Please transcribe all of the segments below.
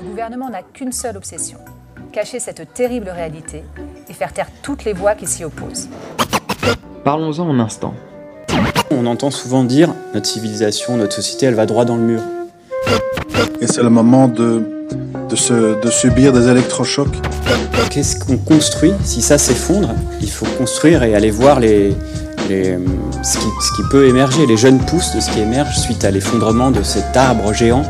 Le gouvernement n'a qu'une seule obsession, cacher cette terrible réalité et faire taire toutes les voix qui s'y opposent. Parlons-en un instant. On entend souvent dire « notre civilisation, notre société, elle va droit dans le mur ». Et c'est le moment de subir des électrochocs. Qu'est-ce qu'on construit? Si ça s'effondre, il faut construire et aller voir ce qui peut émerger, les jeunes pousses de ce qui émerge suite à l'effondrement de cet arbre géant.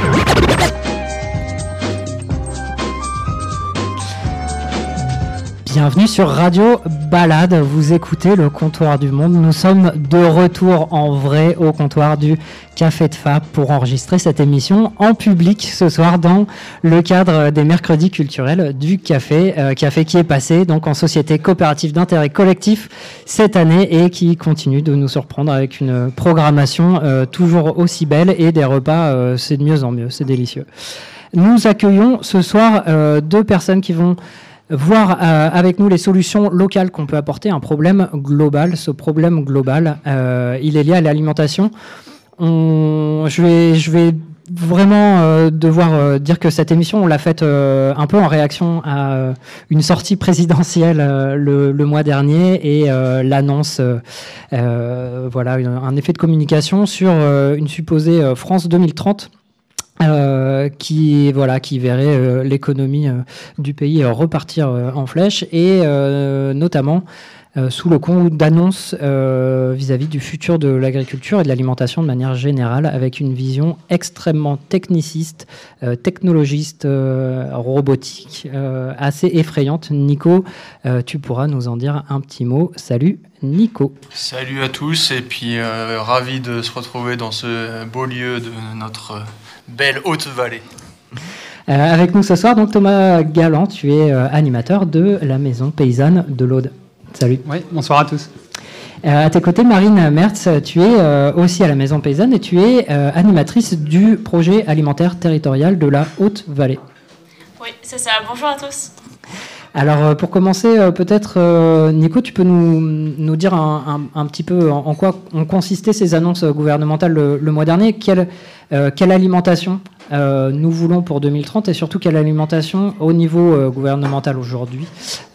Bienvenue sur Radio Balade, vous écoutez le Comptoir du Monde. Nous sommes de retour en vrai au comptoir du Café de Fab pour enregistrer cette émission en public ce soir dans le cadre des mercredis culturels du café. Café qui est passé donc en société coopérative d'intérêt collectif cette année et qui continue de nous surprendre avec une programmation toujours aussi belle et des repas, c'est de mieux en mieux, c'est délicieux. Nous accueillons ce soir deux personnes qui vont voir avec nous les solutions locales qu'on peut apporter à un problème global. Ce problème global, il est lié à l'alimentation. Je vais vraiment devoir dire que cette émission, on l'a faite un peu en réaction à une sortie présidentielle le mois dernier et l'annonce, voilà, un effet de communication sur une supposée France 2030. Qui verrait l'économie du pays repartir en flèche et notamment sous le coup d'annonces vis-à-vis du futur de l'agriculture et de l'alimentation de manière générale, avec une vision extrêmement techniciste, technologiste, robotique, assez effrayante. Nico, tu pourras nous en dire un petit mot. Salut Nico. Salut à tous et puis ravi de se retrouver dans ce beau lieu de notre belle Haute-Vallée. Avec nous ce soir, donc Thomas Galland, tu es animateur de la Maison Paysanne de l'Aude. Salut. Oui, bonsoir à tous. À tes côtés, Marine Mertz, tu es aussi à la Maison Paysanne et tu es animatrice du projet alimentaire territorial de la Haute-Vallée. Oui, c'est ça. Bonjour à tous. Alors, pour commencer, peut-être, Nico, tu peux nous dire un petit peu en quoi ont consisté ces annonces gouvernementales le mois dernier. Quelle alimentation nous voulons pour 2030 et surtout quelle alimentation au niveau gouvernemental aujourd'hui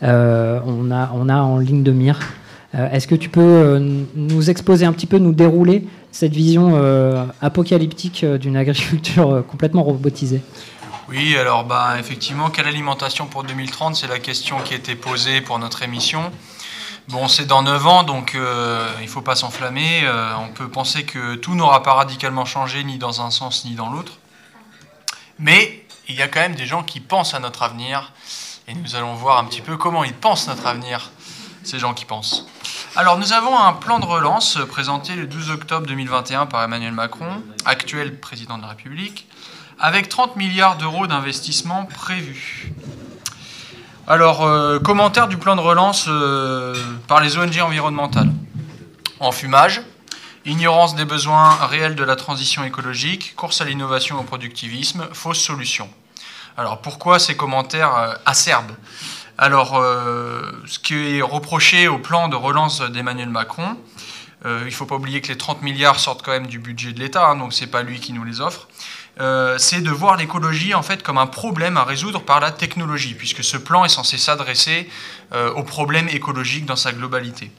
on a en ligne de mire. Est-ce que tu peux nous exposer un petit peu, nous dérouler cette vision apocalyptique d'une agriculture complètement robotisée? Oui, alors effectivement, quelle alimentation pour 2030? C'est la question qui a été posée pour notre émission. Bon, c'est dans 9 ans, donc il ne faut pas s'enflammer. On peut penser que tout n'aura pas radicalement changé, ni dans un sens, ni dans l'autre. Mais il y a quand même des gens qui pensent à notre avenir, et nous allons voir un petit peu comment ils pensent notre avenir, ces gens qui pensent. Alors, nous avons un plan de relance présenté le 12 octobre 2021 par Emmanuel Macron, actuel président de la République, avec 30 milliards d'euros d'investissement prévus. Alors, commentaire du plan de relance par les ONG environnementales. Enfumage, ignorance des besoins réels de la transition écologique, course à l'innovation et au productivisme, fausse solution. Alors, pourquoi ces commentaires acerbes? Alors, ce qui est reproché au plan de relance d'Emmanuel Macron, il ne faut pas oublier que les 30 milliards sortent quand même du budget de l'État, donc ce n'est pas lui qui nous les offre. C'est de voir l'écologie en fait comme un problème à résoudre par la technologie, puisque ce plan est censé s'adresser aux problèmes écologiques dans sa globalité.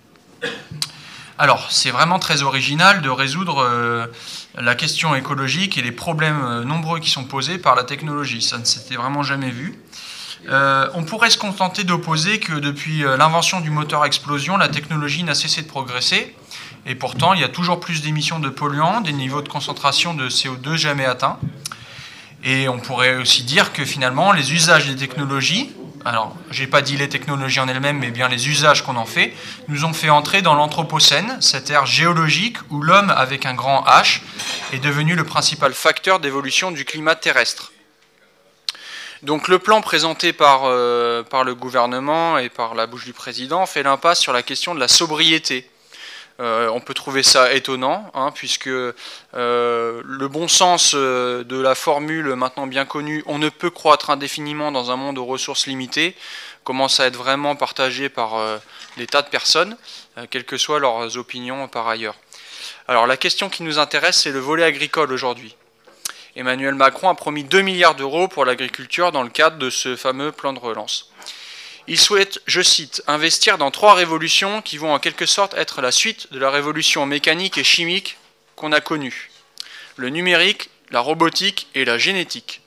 Alors, c'est vraiment très original de résoudre la question écologique et les problèmes nombreux qui sont posés par la technologie. Ça ne s'était vraiment jamais vu. On pourrait se contenter d'opposer que depuis l'invention du moteur à explosion, la technologie n'a cessé de progresser. Et pourtant, il y a toujours plus d'émissions de polluants, des niveaux de concentration de CO2 jamais atteints. Et on pourrait aussi dire que finalement, les usages des technologies, alors je n'ai pas dit les technologies en elles-mêmes, mais bien les usages qu'on en fait, nous ont fait entrer dans l'Anthropocène, cette ère géologique où l'homme, avec un grand H, est devenu le principal facteur d'évolution du climat terrestre. Donc le plan présenté par le gouvernement et par la bouche du président fait l'impasse sur la question de la sobriété. On peut trouver ça étonnant, puisque le bon sens de la formule maintenant bien connue « on ne peut croître indéfiniment dans un monde aux ressources limitées » commence à être vraiment partagé par des tas de personnes, quelles que soient leurs opinions par ailleurs. Alors la question qui nous intéresse, c'est le volet agricole aujourd'hui. Emmanuel Macron a promis 2 milliards d'euros pour l'agriculture dans le cadre de ce fameux plan de relance. Il souhaite, je cite, investir dans 3 révolutions qui vont en quelque sorte être la suite de la révolution mécanique et chimique qu'on a connue. Le numérique, la robotique et la génétique.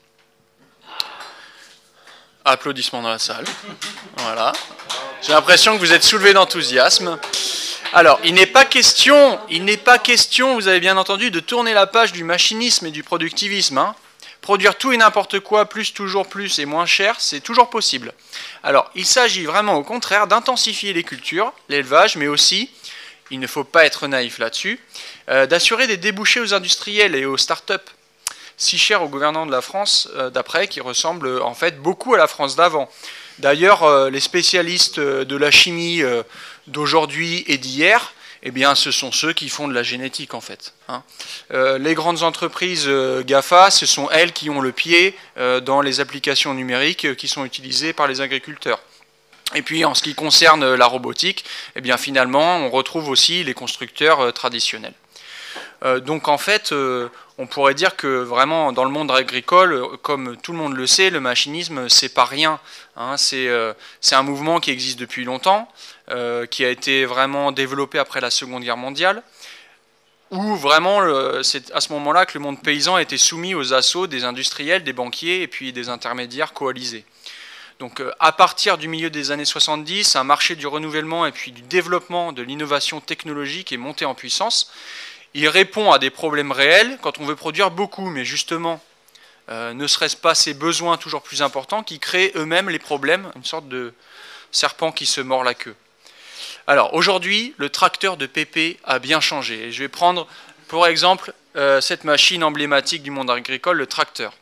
Applaudissements dans la salle. Voilà. J'ai l'impression que vous êtes soulevés d'enthousiasme. Alors, il n'est pas question, vous avez bien entendu, de tourner la page du machinisme et du productivisme. Hein. Produire tout et n'importe quoi, plus, toujours plus et moins cher, c'est toujours possible. Alors, il s'agit vraiment au contraire d'intensifier les cultures, l'élevage, mais aussi, il ne faut pas être naïf là-dessus, d'assurer des débouchés aux industriels et aux start-up, si chers aux gouvernants de la France d'après, qui ressemblent en fait beaucoup à la France d'avant. D'ailleurs, les spécialistes de la chimie d'aujourd'hui et d'hier, eh bien, ce sont ceux qui font de la génétique, en fait. Hein. Les grandes entreprises GAFA, ce sont elles qui ont le pied dans les applications numériques qui sont utilisées par les agriculteurs. Et puis, en ce qui concerne la robotique, eh bien, finalement, on retrouve aussi les constructeurs traditionnels. Donc, en fait, on pourrait dire que vraiment, dans le monde agricole, comme tout le monde le sait, le machinisme, c'est pas rien. Hein, c'est un mouvement qui existe depuis longtemps, qui a été vraiment développé après la Seconde Guerre mondiale, où vraiment, c'est à ce moment-là que le monde paysan a été soumis aux assauts des industriels, des banquiers et puis des intermédiaires coalisés. Donc, à partir du milieu des années 70, un marché du renouvellement et puis du développement de l'innovation technologique est monté en puissance. Il répond à des problèmes réels quand on veut produire beaucoup, mais justement, ne serait-ce pas ces besoins toujours plus importants qui créent eux-mêmes les problèmes, une sorte de serpent qui se mord la queue. Alors, aujourd'hui, le tracteur de Pépé a bien changé. Et je vais prendre, pour exemple, cette machine emblématique du monde agricole, le tracteur.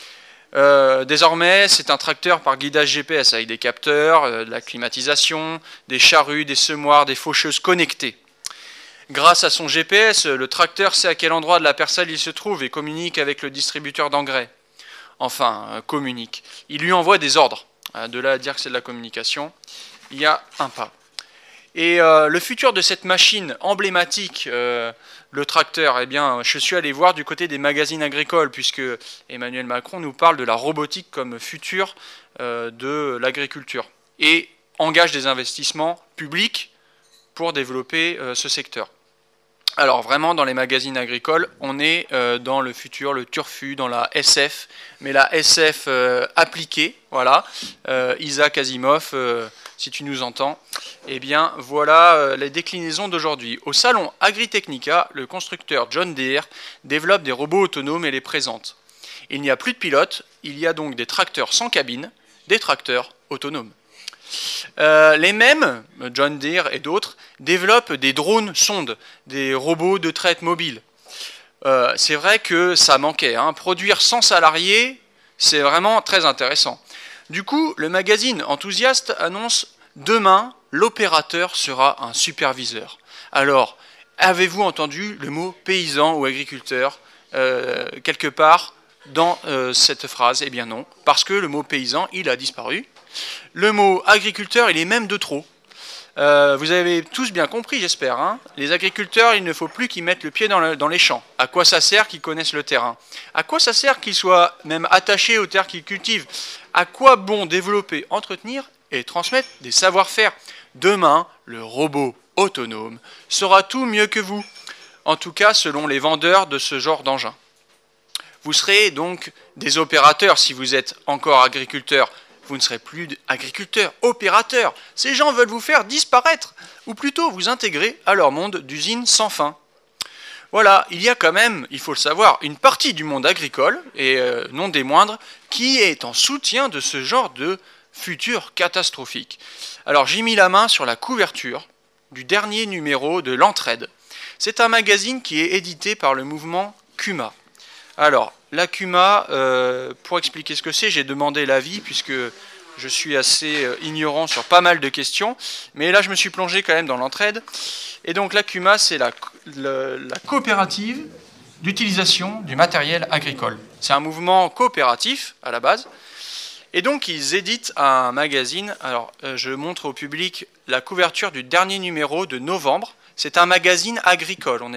Désormais, c'est un tracteur par guidage GPS avec des capteurs, de la climatisation, des charrues, des semoirs, des faucheuses connectées. Grâce à son GPS, le tracteur sait à quel endroit de la parcelle il se trouve et communique avec le distributeur d'engrais. Enfin, communique. Il lui envoie des ordres. De là à dire que c'est de la communication, il y a un pas. Et le futur de cette machine emblématique, le tracteur, eh bien, je suis allé voir du côté des magazines agricoles, puisque Emmanuel Macron nous parle de la robotique comme futur de l'agriculture, et engage des investissements publics pour développer ce secteur. Alors vraiment, dans les magazines agricoles, on est dans le futur, le turfu, dans la SF, mais la SF appliquée, voilà. Isaac Asimov, si tu nous entends, eh bien voilà les déclinaisons d'aujourd'hui. Au salon Agritechnica, le constructeur John Deere développe des robots autonomes et les présente. Il n'y a plus de pilotes, il y a donc des tracteurs sans cabine, des tracteurs autonomes. Les mêmes, John Deere et d'autres, développent des drones sondes, des robots de traite mobile. C'est vrai que ça manquait. Hein. Produire sans salariés, c'est vraiment très intéressant. Du coup, le magazine Enthousiaste annonce « Demain, l'opérateur sera un superviseur ». Alors, avez-vous entendu le mot paysan ou agriculteur quelque part dans cette phrase? Eh bien non, parce que le mot paysan, il a disparu. Le mot agriculteur, il est même de trop. Vous avez tous bien compris, j'espère. Hein. Les agriculteurs, il ne faut plus qu'ils mettent le pied dans les champs. À quoi ça sert qu'ils connaissent le terrain? À quoi ça sert qu'ils soient même attachés aux terres qu'ils cultivent? À quoi bon développer, entretenir et transmettre des savoir-faire? Demain, le robot autonome saura tout mieux que vous. En tout cas, selon les vendeurs de ce genre d'engin. Vous serez donc des opérateurs si vous êtes encore agriculteur. Vous ne serez plus agriculteur, opérateur. Ces gens veulent vous faire disparaître, ou plutôt vous intégrer à leur monde d'usines sans fin. Voilà, il y a quand même, il faut le savoir, une partie du monde agricole, et non des moindres, qui est en soutien de ce genre de futur catastrophique. Alors j'ai mis la main sur la couverture du dernier numéro de l'Entraide. C'est un magazine qui est édité par le mouvement CUMA. Alors, la CUMA, pour expliquer ce que c'est, j'ai demandé l'avis puisque je suis assez ignorant sur pas mal de questions. Mais là, je me suis plongé quand même dans l'entraide. Et donc, la CUMA, c'est la coopérative d'utilisation du matériel agricole. C'est un mouvement coopératif à la base. Et donc, ils éditent un magazine. Alors, je montre au public la couverture du dernier numéro de novembre. C'est un magazine agricole, on est d'accord ?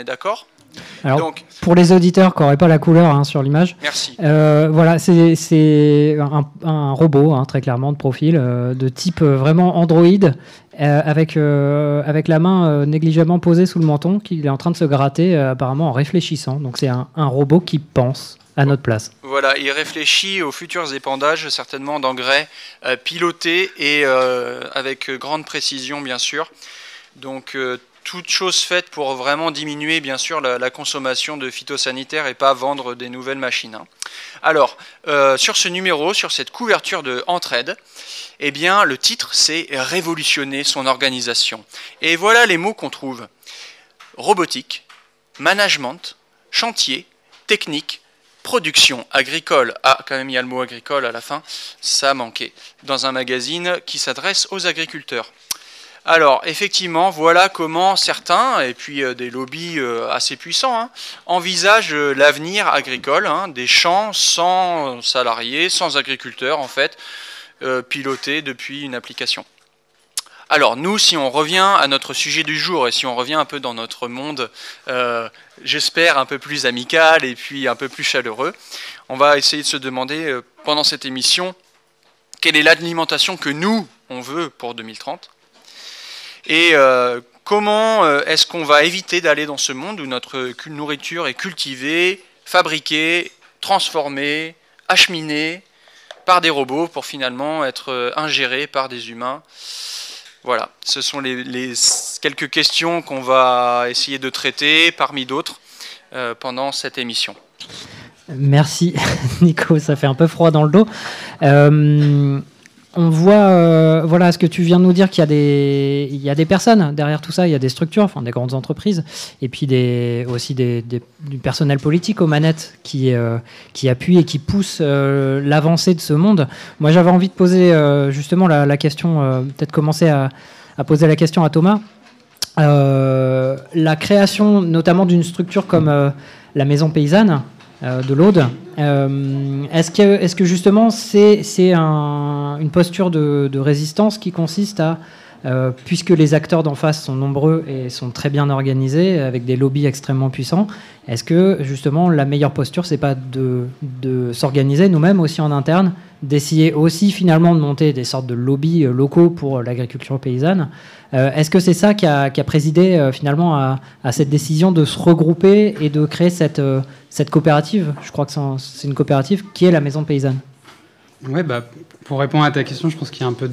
Alors, Donc, pour les auditeurs qui n'auraient pas la couleur sur l'image, merci. voilà, c'est un robot, très clairement, de profil, de type vraiment Android, avec la main négligemment posée sous le menton, qu'il est en train de se gratter, apparemment en réfléchissant. Donc c'est un robot qui pense à notre place. Voilà, il réfléchit aux futurs épandages, certainement d'engrais, pilotés et avec grande précision, bien sûr. Donc, toute chose faite pour vraiment diminuer, bien sûr, la consommation de phytosanitaires et pas vendre des nouvelles machines. Alors, sur ce numéro, sur cette couverture de Entraide, eh bien, le titre, c'est « Révolutionner son organisation ». Et voilà les mots qu'on trouve. Robotique, management, chantier, technique, production agricole. Ah, quand même, il y a le mot agricole à la fin, ça manquait. Dans un magazine qui s'adresse aux agriculteurs. Alors, effectivement, voilà comment certains, et puis des lobbies assez puissants, envisagent l'avenir agricole, des champs sans salariés, sans agriculteurs, en fait, pilotés depuis une application. Alors, nous, si on revient à notre sujet du jour, et si on revient un peu dans notre monde, j'espère, un peu plus amical et puis un peu plus chaleureux, on va essayer de se demander, pendant cette émission, quelle est l'alimentation que nous, on veut pour 2030 ? Et comment est-ce qu'on va éviter d'aller dans ce monde où notre nourriture est cultivée, fabriquée, transformée, acheminée par des robots pour finalement être ingérée par des humains. Voilà, ce sont les quelques questions qu'on va essayer de traiter parmi d'autres pendant cette émission. Merci Nico, ça fait un peu froid dans le dos. On voit, voilà, ce que tu viens de nous dire, qu'il y a des personnes derrière tout ça, il y a des structures, enfin des grandes entreprises, et puis aussi du personnel politique aux manettes qui appuie et qui pousse l'avancée de ce monde. Moi, j'avais envie de poser justement la question, peut-être commencer à poser la question à Thomas. La création notamment d'une structure comme la Maison Paysanne de l'Aude, est-ce que justement c'est une posture de résistance qui consiste à, puisque les acteurs d'en face sont nombreux et sont très bien organisés, avec des lobbies extrêmement puissants, est-ce que justement la meilleure posture, c'est pas de s'organiser nous-mêmes aussi en interne, d'essayer aussi finalement de monter des sortes de lobbies locaux pour l'agriculture paysanne? Est-ce que c'est ça qui a présidé finalement à cette décision de se regrouper et de créer cette coopérative? Je crois que c'est une coopérative qui est la Maison Paysanne. Ouais, pour répondre à ta question, je pense qu'il y a un peu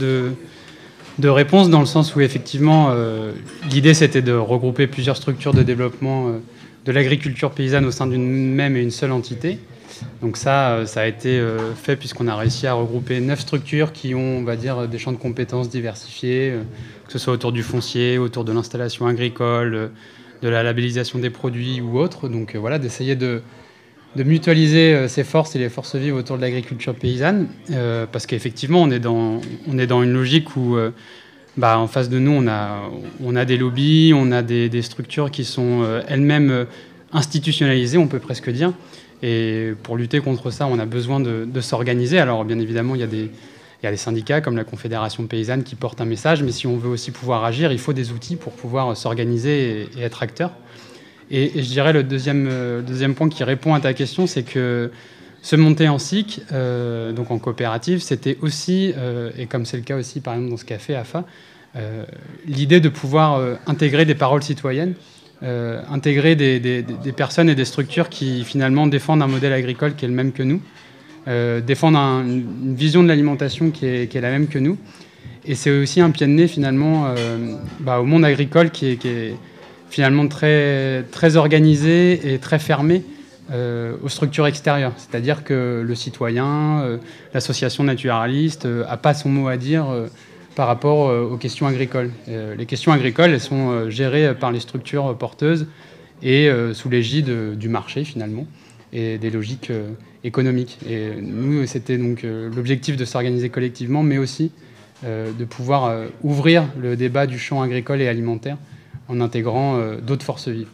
de réponse dans le sens où effectivement l'idée c'était de regrouper plusieurs structures de développement de l'agriculture paysanne au sein d'une même et une seule entité. Donc ça a été fait puisqu'on a réussi à regrouper 9 structures qui ont, on va dire, des champs de compétences diversifiés, que ce soit autour du foncier, autour de l'installation agricole, de la labellisation des produits ou autre. Donc voilà, d'essayer de mutualiser ses forces et les forces vives autour de l'agriculture paysanne, parce qu'effectivement on est dans une logique où en face de nous on a des lobbies, on a des structures qui sont elles-mêmes institutionnalisées, on peut presque dire. Et pour lutter contre ça, on a besoin de s'organiser. Alors bien évidemment, il y a des syndicats comme la Confédération paysanne qui portent un message, mais si on veut aussi pouvoir agir, il faut des outils pour pouvoir s'organiser et être acteur. Et je dirais le deuxième point qui répond à ta question, c'est que se monter en SIC, donc en coopérative, c'était aussi, et comme c'est le cas aussi par exemple dans ce café AFA, l'idée de pouvoir intégrer des paroles citoyennes, intégrer des personnes et des structures qui finalement défendent un modèle agricole qui est le même que nous, défendent une vision de l'alimentation qui est la même que nous. Et c'est aussi un pied de nez finalement au monde agricole qui est finalement très, très organisé et très fermé aux structures extérieures. C'est-à-dire que le citoyen, l'association naturaliste, n'a pas son mot à dire par rapport aux questions agricoles. Les questions agricoles, elles sont gérées par les structures porteuses et sous l'égide du marché finalement et des logiques économiques. Et nous, c'était donc l'objectif de s'organiser collectivement, mais aussi de pouvoir ouvrir le débat du champ agricole et alimentaire en intégrant d'autres forces vives.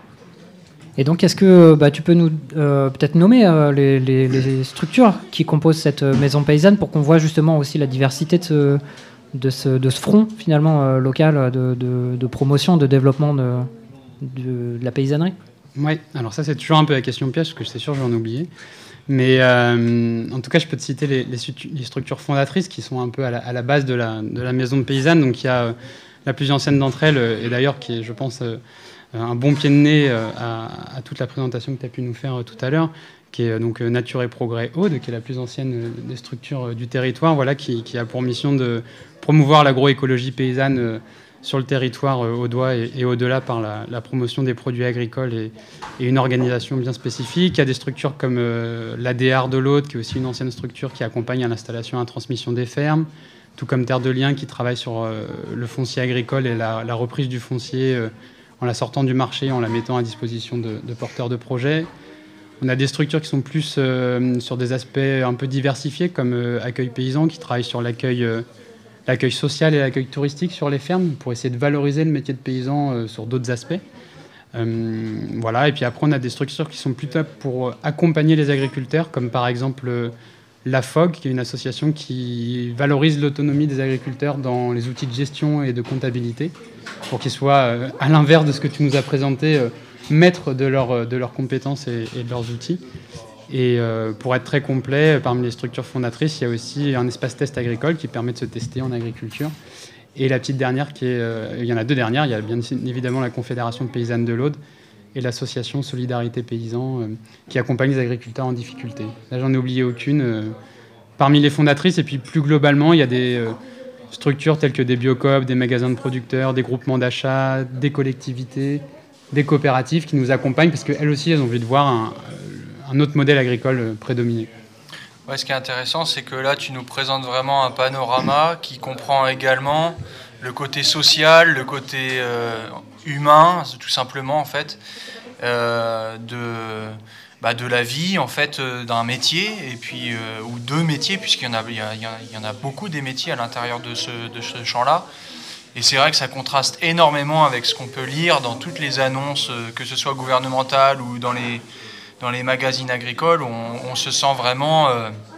Et donc, est-ce que tu peux nous peut-être nommer les structures qui composent cette maison paysanne pour qu'on voit justement aussi la diversité de ce front finalement local de promotion, de développement de la paysannerie? Oui, alors ça c'est toujours un peu la question piège, parce que c'est sûr je vais en oublier. Mais en tout cas, je peux te citer les structures fondatrices qui sont un peu à la base de la maison de paysanne. Donc il y a la plus ancienne d'entre elles, et d'ailleurs qui est, je pense, un bon pied de nez à toute la présentation que tu as pu nous faire tout à l'heure, qui est donc Nature et Progrès Aude, qui est la plus ancienne des structures du territoire, voilà, qui a pour mission de promouvoir l'agroécologie paysanne sur le territoire audois et au-delà par la promotion des produits agricoles et une organisation bien spécifique. Il y a des structures comme l'ADR de l'Aude, qui est aussi une ancienne structure qui accompagne à l'installation et à la transmission des fermes, tout comme Terre de Liens, qui travaille sur le foncier agricole et la reprise du foncier en la sortant du marché, en la mettant à disposition de porteurs de projets. On a des structures qui sont plus sur des aspects un peu diversifiés, comme Accueil Paysan, qui travaille sur l'accueil social et l'accueil touristique sur les fermes, pour essayer de valoriser le métier de paysan sur d'autres aspects. Voilà. Et puis après, on a des structures qui sont plutôt pour accompagner les agriculteurs, comme par exemple la FOG, qui est une association qui valorise l'autonomie des agriculteurs dans les outils de gestion et de comptabilité, pour qu'ils soient, à l'inverse de ce que tu nous as présenté, maîtres de leurs compétences et de leurs outils. Et pour être très complet, parmi les structures fondatrices, il y a aussi un espace test agricole qui permet de se tester en agriculture. Et la petite dernière, il y en a deux dernières, il y a bien évidemment la Confédération paysanne de l'Aude et l'association Solidarité Paysan qui accompagne les agriculteurs en difficulté. Là, j'en ai oublié aucune. Parmi les fondatrices, et puis plus globalement, il y a des structures telles que des biocoop, des magasins de producteurs, des groupements d'achat, des collectivités, des coopératives qui nous accompagnent parce qu'elles aussi, elles ont envie de voir un autre modèle agricole prédominer. Ouais, ce qui est intéressant, c'est que là, tu nous présentes vraiment un panorama qui comprend également le côté social, le côté humain, tout simplement, en fait, de la vie, en fait, d'un métier, et puis, ou deux métiers, puisqu'il y en a beaucoup des métiers à l'intérieur de ce champ-là. Et c'est vrai que ça contraste énormément avec ce qu'on peut lire dans toutes les annonces, que ce soit gouvernementales ou dans les magazines agricoles. On se sent vraiment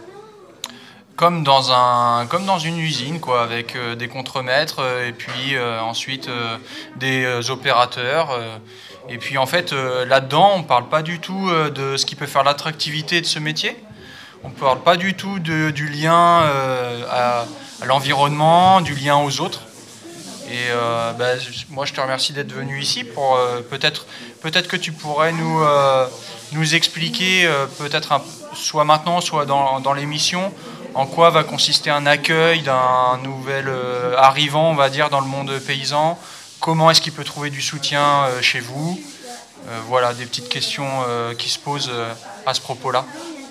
comme dans une usine, quoi, avec des contremaîtres et puis ensuite des opérateurs. Et puis en fait, là-dedans, on ne parle pas du tout de ce qui peut faire l'attractivité de ce métier. On ne parle pas du tout du lien à l'environnement, du lien aux autres. Et moi, je te remercie d'être venu ici pour peut-être que tu pourrais nous expliquer, peut-être soit maintenant, soit dans l'émission, en quoi va consister un accueil d'un nouvel arrivant, on va dire, dans le monde paysan. Comment est-ce qu'il peut trouver du soutien chez vous? Voilà, des petites questions qui se posent à ce propos-là.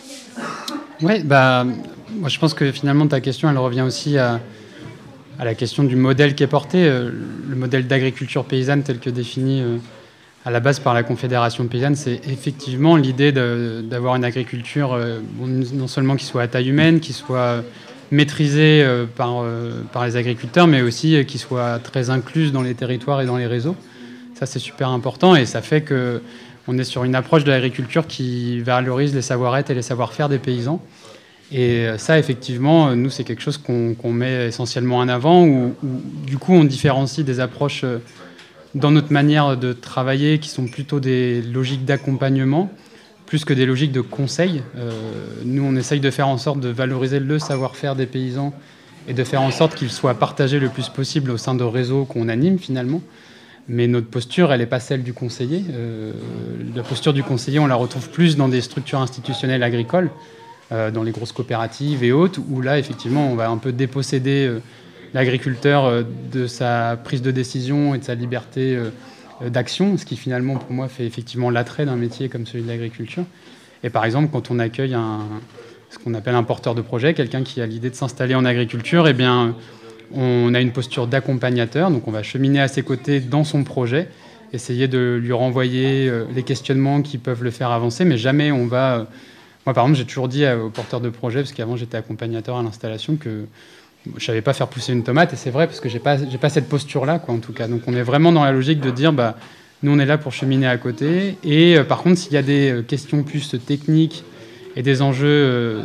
Oui, moi je pense que finalement ta question, elle revient aussi à la question du modèle qui est porté, le modèle d'agriculture paysanne tel que défini à la base par la Confédération paysanne, c'est effectivement l'idée d'avoir une agriculture non seulement qui soit à taille humaine, qui soit maîtrisée par les agriculteurs, mais aussi qui soit très incluse dans les territoires et dans les réseaux. Ça, c'est super important et ça fait qu'on est sur une approche de l'agriculture qui valorise les savoir-être et les savoir-faire des paysans. Et ça, effectivement, nous, c'est quelque chose qu'on met essentiellement en avant, où du coup, on différencie des approches dans notre manière de travailler qui sont plutôt des logiques d'accompagnement, plus que des logiques de conseil. Nous, on essaye de faire en sorte de valoriser le savoir-faire des paysans et de faire en sorte qu'il soit partagé le plus possible au sein de réseaux qu'on anime, finalement. Mais notre posture, elle n'est pas celle du conseiller. La posture du conseiller, on la retrouve plus dans des structures institutionnelles agricoles, dans les grosses coopératives et autres, où là, effectivement, on va un peu déposséder l'agriculteur de sa prise de décision et de sa liberté d'action, ce qui finalement, pour moi, fait effectivement l'attrait d'un métier comme celui de l'agriculture. Et par exemple, quand on accueille ce qu'on appelle un porteur de projet, quelqu'un qui a l'idée de s'installer en agriculture, eh bien, on a une posture d'accompagnateur, donc on va cheminer à ses côtés dans son projet, essayer de lui renvoyer les questionnements qui peuvent le faire avancer, mais jamais on va... Moi, par exemple, j'ai toujours dit aux porteurs de projet, parce qu'avant j'étais accompagnateur à l'installation, que je ne savais pas faire pousser une tomate, et c'est vrai, parce que j'ai pas cette posture-là, quoi, en tout cas. Donc on est vraiment dans la logique de dire, nous on est là pour cheminer à côté, et par contre, s'il y a des questions plus techniques et des enjeux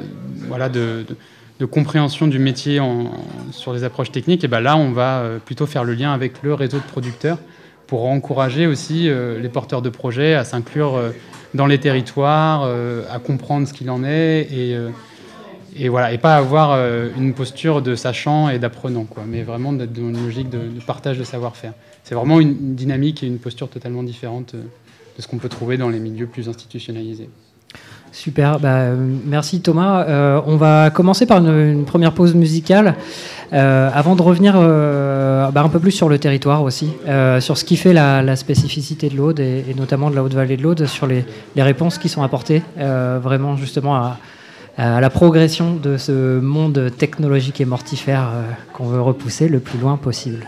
de compréhension du métier sur les approches techniques, et là on va plutôt faire le lien avec le réseau de producteurs pour encourager aussi les porteurs de projets à s'inclure dans les territoires, à comprendre ce qu'il en est et voilà, et pas avoir une posture de sachant et d'apprenant, quoi, mais vraiment d'être dans une logique de partage de savoir-faire. C'est vraiment une dynamique et une posture totalement différente de ce qu'on peut trouver dans les milieux plus institutionnalisés. Super, merci Thomas. On va commencer par une première pause musicale avant de revenir un peu plus sur le territoire aussi, sur ce qui fait la spécificité de l'Aude et notamment de la Haute-Vallée de l'Aude, sur les réponses qui sont apportées vraiment justement à la progression de ce monde technologique et mortifère qu'on veut repousser le plus loin possible.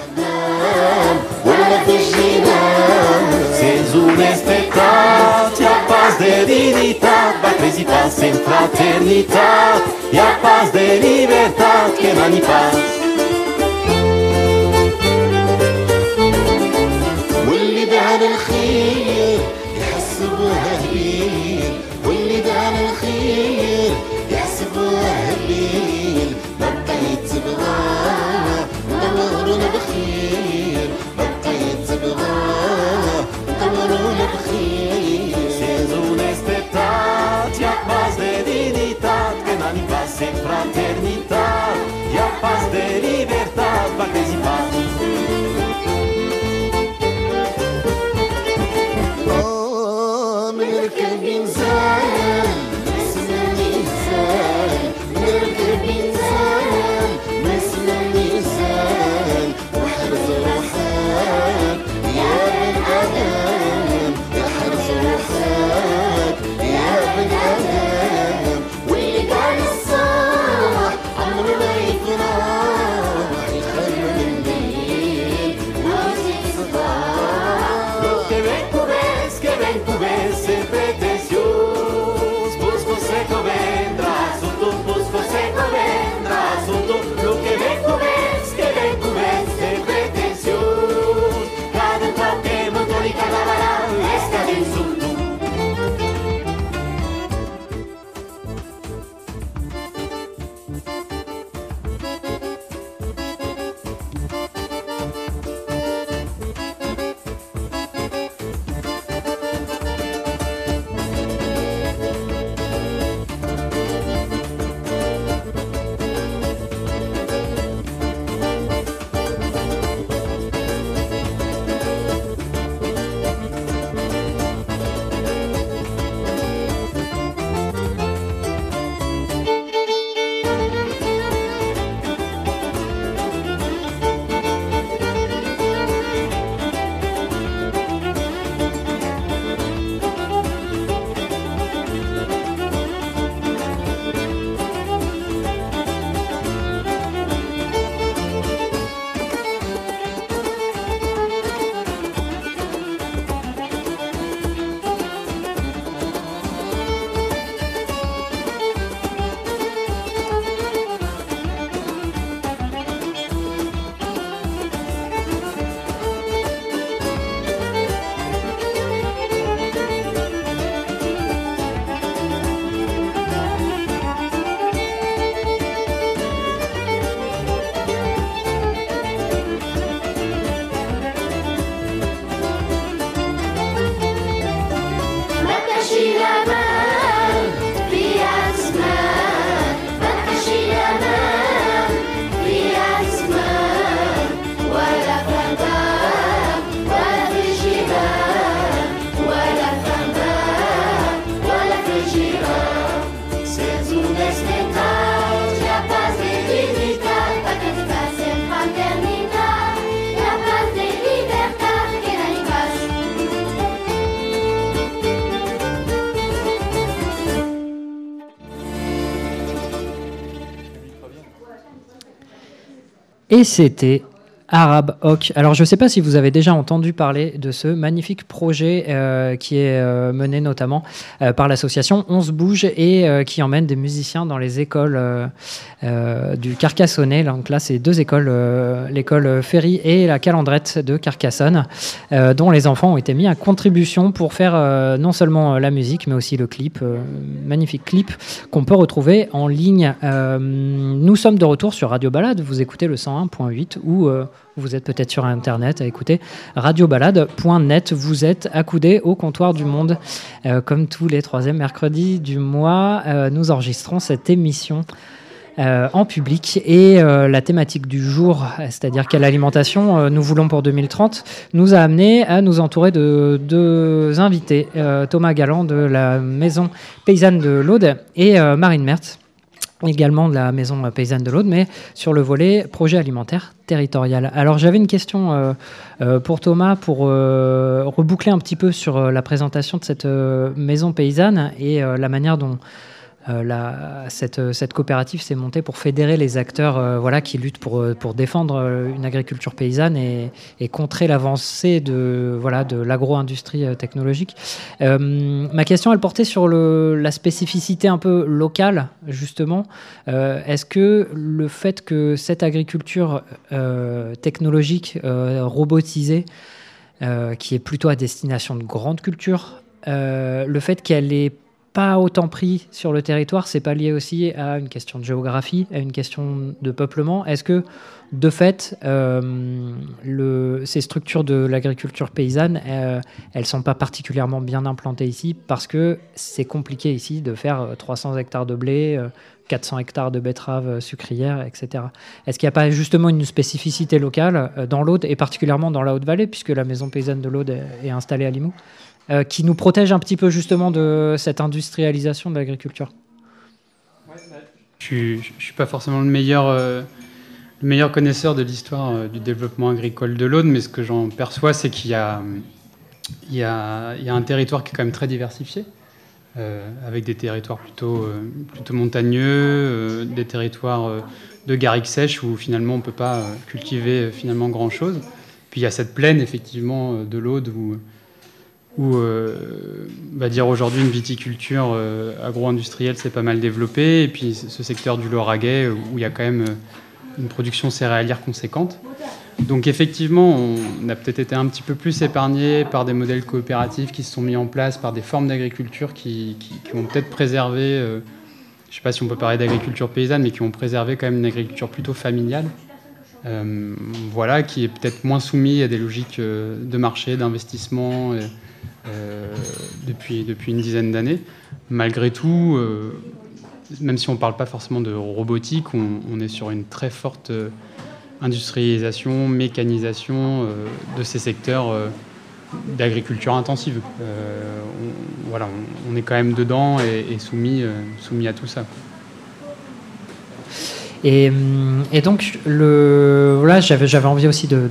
Onestitate, a paz de dignitat, va crezi paz en fraternitat, e a paz de libertat que mani paz. واللي دعنا الخير يحسبوها هبيل، واللي دعنا الخير يحسبوها هبيل، ما بقيت تبغاها دورنا بخير، ما بقيت تبغاها دورنا بخير. Senza onestità e a paz de dignità, che mani paz en fraternità, e a paz de libertà, va crezi paz. نركب نزال نسمع نزال، نركب نزال نسمع نزال، وحرز روحك يا بن آدم، احرز روحك يا بن آدم، واللي قال الصح عمره ما يفرح، يخلي الليل ويزيد صباح. Lo que ven tu ves ser pretencioso, busco seco vendrá, asunto busco seco vendrá, asunto. Lo que ven tu ves ser pretencioso, cada toque motor y cada vara está de insulto. Et c'était Arab Oc. Alors, je ne sais pas si vous avez déjà entendu parler de ce magnifique projet qui est mené notamment par l'association On se bouge et qui emmène des musiciens dans les écoles du Carcassonnais. Donc là, c'est deux écoles, l'école Ferry et la Calandrette de Carcassonne, dont les enfants ont été mis à contribution pour faire non seulement la musique, mais aussi le clip, magnifique clip qu'on peut retrouver en ligne. Nous sommes de retour sur Radio Balade. Vous écoutez le 101.8 où vous êtes peut-être sur Internet à écouter radiobalade.net. Vous êtes accoudés au comptoir du monde. Comme tous les troisièmes mercredis du mois, nous enregistrons cette émission en public et la thématique du jour, c'est-à-dire quelle alimentation nous voulons pour 2030, nous a amené à nous entourer de deux invités, Thomas Galland de la Maison Paysanne de l'Aude et Marine Mertz, également de la Maison Paysanne de l'Aude, mais sur le volet projet alimentaire territorial. Alors j'avais une question pour Thomas pour reboucler un petit peu sur la présentation de cette maison paysanne et la manière dont cette coopérative s'est montée pour fédérer les acteurs qui luttent pour défendre une agriculture paysanne et contrer l'avancée de l'agro-industrie technologique. Ma question, elle portait sur la spécificité un peu locale, justement. Est-ce que le fait que cette agriculture technologique robotisée, qui est plutôt à destination de grandes cultures, le fait qu'elle ait pas autant pris sur le territoire, c'est pas lié aussi à une question de géographie, à une question de peuplement? Est-ce que, de fait, ces structures de l'agriculture paysanne, elles sont pas particulièrement bien implantées ici parce que c'est compliqué ici de faire 300 hectares de blé, 400 hectares de betteraves sucrières, etc. Est-ce qu'il n'y a pas justement une spécificité locale dans l'Aude, et particulièrement dans la Haute-Vallée, puisque la maison paysanne de l'Aude est installée à Limoux, qui nous protège un petit peu justement de cette industrialisation de l'agriculture? Je suis pas forcément le meilleur connaisseur de l'histoire du développement agricole de l'Aude, mais ce que j'en perçois, c'est qu'il y a un territoire qui est quand même très diversifié, avec des territoires plutôt montagneux, des territoires de garrigues sèches où finalement on ne peut pas cultiver finalement grand-chose. Puis il y a cette plaine effectivement de l'Aude où va dire aujourd'hui une viticulture agro-industrielle s'est pas mal développée, et puis ce secteur du Lauragais où il y a quand même une production céréalière conséquente. Donc effectivement, on a peut-être été un petit peu plus épargné par des modèles coopératifs qui se sont mis en place, par des formes d'agriculture qui ont peut-être préservé, je ne sais pas si on peut parler d'agriculture paysanne, mais qui ont préservé quand même une agriculture plutôt familiale, qui est peut-être moins soumise à des logiques de marché, d'investissement, depuis une dizaine d'années. Malgré tout, même si on ne parle pas forcément de robotique, on est sur une très forte industrialisation, mécanisation de ces secteurs d'agriculture intensive. On est quand même dedans et soumis à tout ça. Et donc, j'avais envie aussi de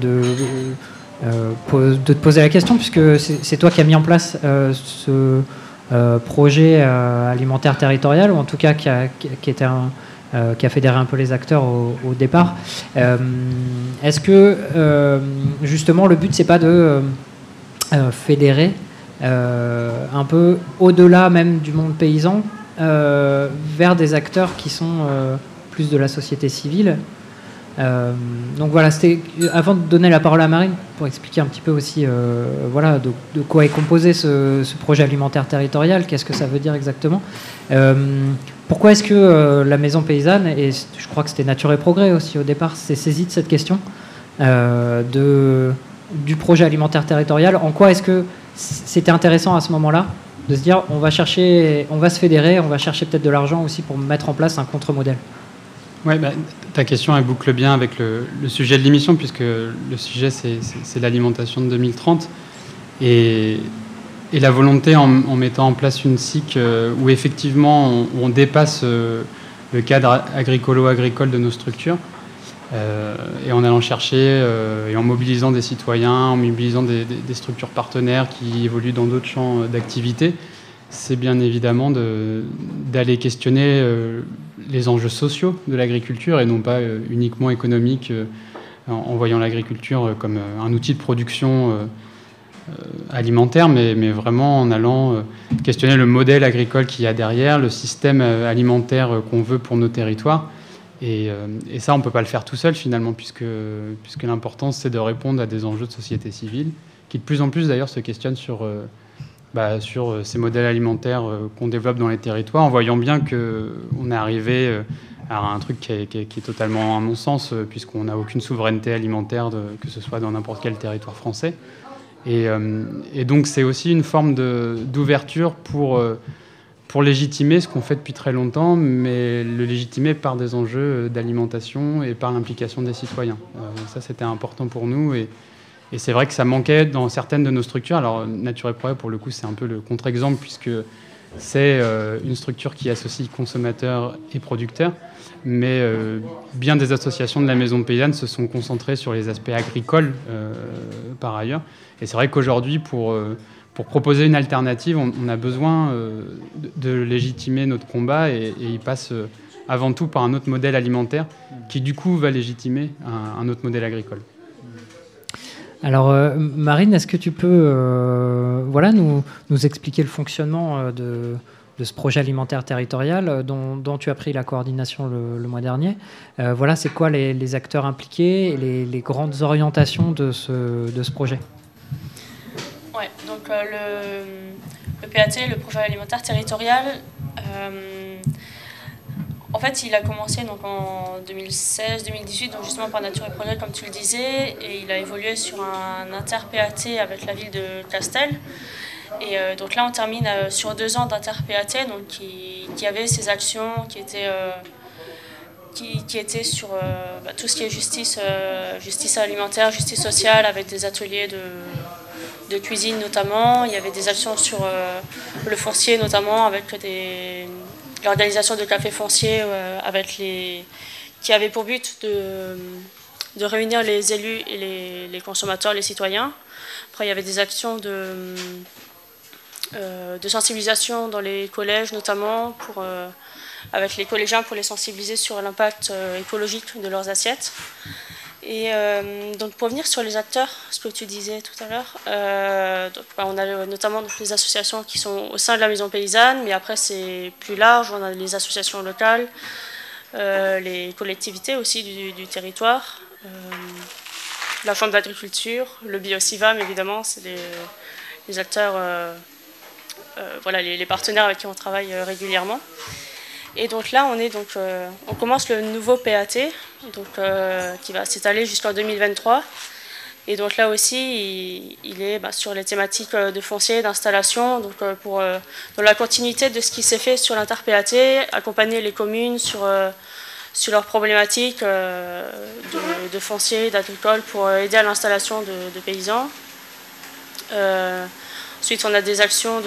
te poser la question, puisque c'est toi qui as mis en place ce projet alimentaire territorial, ou en tout cas qui a fédéré un peu les acteurs au départ. Est-ce que justement le but c'est pas de fédérer un peu au-delà même du monde paysan vers des acteurs qui sont plus de la société civile? Donc voilà, c'était avant de donner la parole à Marine pour expliquer un petit peu aussi de quoi est composé ce projet alimentaire territorial, qu'est-ce que ça veut dire exactement. Pourquoi est-ce que la maison paysanne, et je crois que c'était Nature et Progrès aussi au départ, s'est saisie de cette question du projet alimentaire territorial? En quoi est-ce que c'était intéressant à ce moment-là de se dire on va se fédérer, on va chercher peut-être de l'argent aussi pour mettre en place un contre-modèle? Ouais, ta question elle boucle bien avec le sujet de l'émission, puisque le sujet c'est l'alimentation de 2030 et la volonté en mettant en place une SIC où effectivement on dépasse le cadre agricolo-agricole de nos structures et en allant chercher et en mobilisant des citoyens, en mobilisant des structures partenaires qui évoluent dans d'autres champs d'activité, c'est bien évidemment d'aller questionner les enjeux sociaux de l'agriculture et non pas uniquement économiques, en voyant l'agriculture comme un outil de production alimentaire, mais vraiment en allant questionner le modèle agricole qu'il y a derrière, le système alimentaire qu'on veut pour nos territoires. Et ça, on ne peut pas le faire tout seul finalement, puisque l'important c'est de répondre à des enjeux de société civile, qui de plus en plus d'ailleurs se questionnent sur ces modèles alimentaires qu'on développe dans les territoires, en voyant bien qu'on est arrivé Alors un truc qui est totalement à mon sens, puisqu'on n'a aucune souveraineté alimentaire, que ce soit dans n'importe quel territoire français. Et donc c'est aussi une forme d'ouverture pour légitimer ce qu'on fait depuis très longtemps, mais le légitimer par des enjeux d'alimentation et par l'implication des citoyens. Ça, c'était important pour nous. Et c'est vrai que ça manquait dans certaines de nos structures. Alors, Nature et Progrès, pour le coup, c'est un peu le contre-exemple, puisque c'est une structure qui associe consommateurs et producteurs. Mais bien des associations de la Maison Paysanne se sont concentrées sur les aspects agricoles, par ailleurs. Et c'est vrai qu'aujourd'hui, pour proposer une alternative, on a besoin de légitimer notre combat, et il passe avant tout par un autre modèle alimentaire qui, du coup, va légitimer un autre modèle agricole. Alors, Marine, est-ce que tu peux nous expliquer le fonctionnement de ce projet alimentaire territorial dont tu as pris la coordination le mois dernier? C'est quoi les acteurs impliqués et les grandes orientations de ce projet? Ouais, donc le PAT, le projet alimentaire territorial, en fait, il a commencé donc en 2016-2018, donc justement par Nature et Progrès, comme tu le disais, et il a évolué sur un inter-PAT avec la ville de Castel. Et donc là, on termine sur 2 ans d'inter-PAT, donc qui avait ces actions qui étaient sur tout ce qui est justice alimentaire, justice sociale, avec des ateliers de cuisine notamment. Il y avait des actions sur le foncier notamment, avec l'organisation de cafés fonciers qui avait pour but de réunir les élus et les consommateurs, les citoyens. Après, il y avait des actions de sensibilisation dans les collèges notamment, avec les collégiens, pour les sensibiliser sur l'impact écologique de leurs assiettes. Et donc pour revenir sur les acteurs, ce que tu disais tout à l'heure, on a notamment les associations qui sont au sein de la Maison Paysanne, mais après c'est plus large, on a les associations locales, les collectivités aussi du territoire, la Chambre d'agriculture, le Bio-Civam évidemment, c'est les acteurs, les partenaires avec qui on travaille régulièrement. Et donc là, on commence le nouveau PAT, qui va s'étaler jusqu'en 2023. Et donc là aussi, il est sur les thématiques de foncier, d'installation, donc dans la continuité de ce qui s'est fait sur l'inter-PAT, accompagner les communes sur leurs problématiques de foncier, d'agricole, pour aider à l'installation de paysans. Ensuite, on a des actions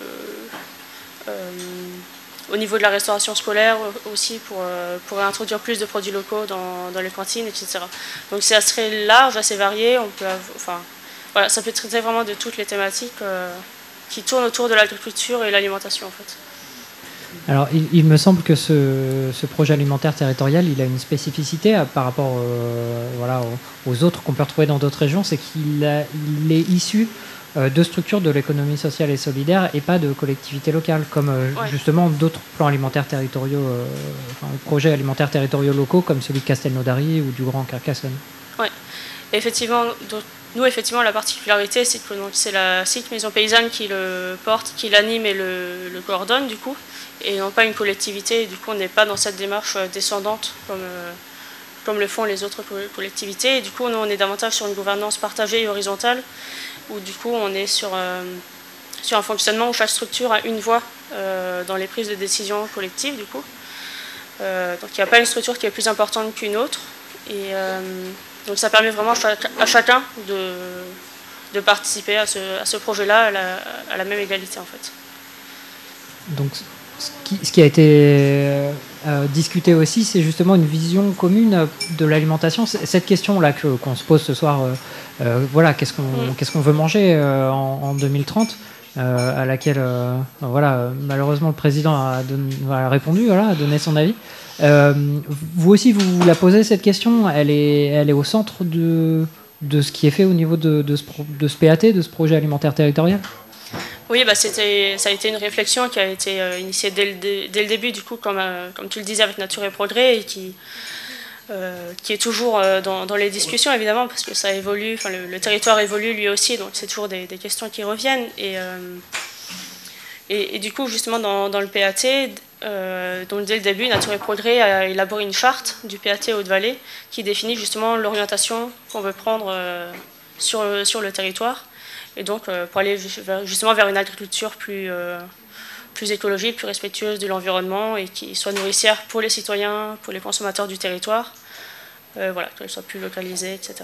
au niveau de la restauration scolaire aussi, pour introduire plus de produits locaux dans les cantines, etc. Donc c'est assez large, assez varié. Ça peut traiter vraiment de toutes les thématiques qui tournent autour de l'agriculture et l'alimentation en fait. Alors il me semble que ce projet alimentaire territorial, il a une spécificité par rapport aux autres qu'on peut retrouver dans d'autres régions, c'est qu'il est issu de structures de l'économie sociale et solidaire et pas de collectivités locales, comme justement d'autres plans alimentaires territoriaux, projets alimentaires territoriaux locaux comme celui de Castelnaudary ou du Grand Carcassonne. Oui, effectivement. Donc, nous, effectivement, la particularité, c'est que c'est la SIC Maison Paysanne qui le porte, qui l'anime et le coordonne, du coup, et non pas une collectivité. Du coup, on n'est pas dans cette démarche descendante comme le font les autres collectivités. Et du coup, nous, on est davantage sur une gouvernance partagée et horizontale, où du coup on est sur un fonctionnement où chaque structure a une voix dans les prises de décision collectives du coup. Donc il n'y a pas une structure qui est plus importante qu'une autre. Et donc ça permet vraiment à chacun de participer à ce projet-là à la même égalité en fait. Donc ce qui a été discuté aussi, c'est justement une vision commune de l'alimentation. Cette question-là qu'on se pose ce soir, qu'est-ce qu'on veut manger en 2030, à laquelle malheureusement le président a répondu, a donné son avis. Vous aussi, vous la posez cette question, elle est au centre de ce qui est fait au niveau de ce PAT, de ce projet alimentaire territorial. Oui, ça a été une réflexion qui a été initiée dès le début, du coup, comme tu le disais, avec Nature et Progrès, et qui est toujours dans les discussions, évidemment, parce que ça évolue, le territoire évolue lui aussi, donc c'est toujours des questions qui reviennent. Et du coup, justement, dans le PAT, donc dès le début, Nature et Progrès a élaboré une charte du PAT Haute-Vallée qui définit justement l'orientation qu'on veut prendre sur le territoire, et donc pour aller justement vers une agriculture plus écologique, plus respectueuse de l'environnement et qui soit nourricière pour les citoyens, pour les consommateurs du territoire, voilà, qu'elle soit plus localisée, etc.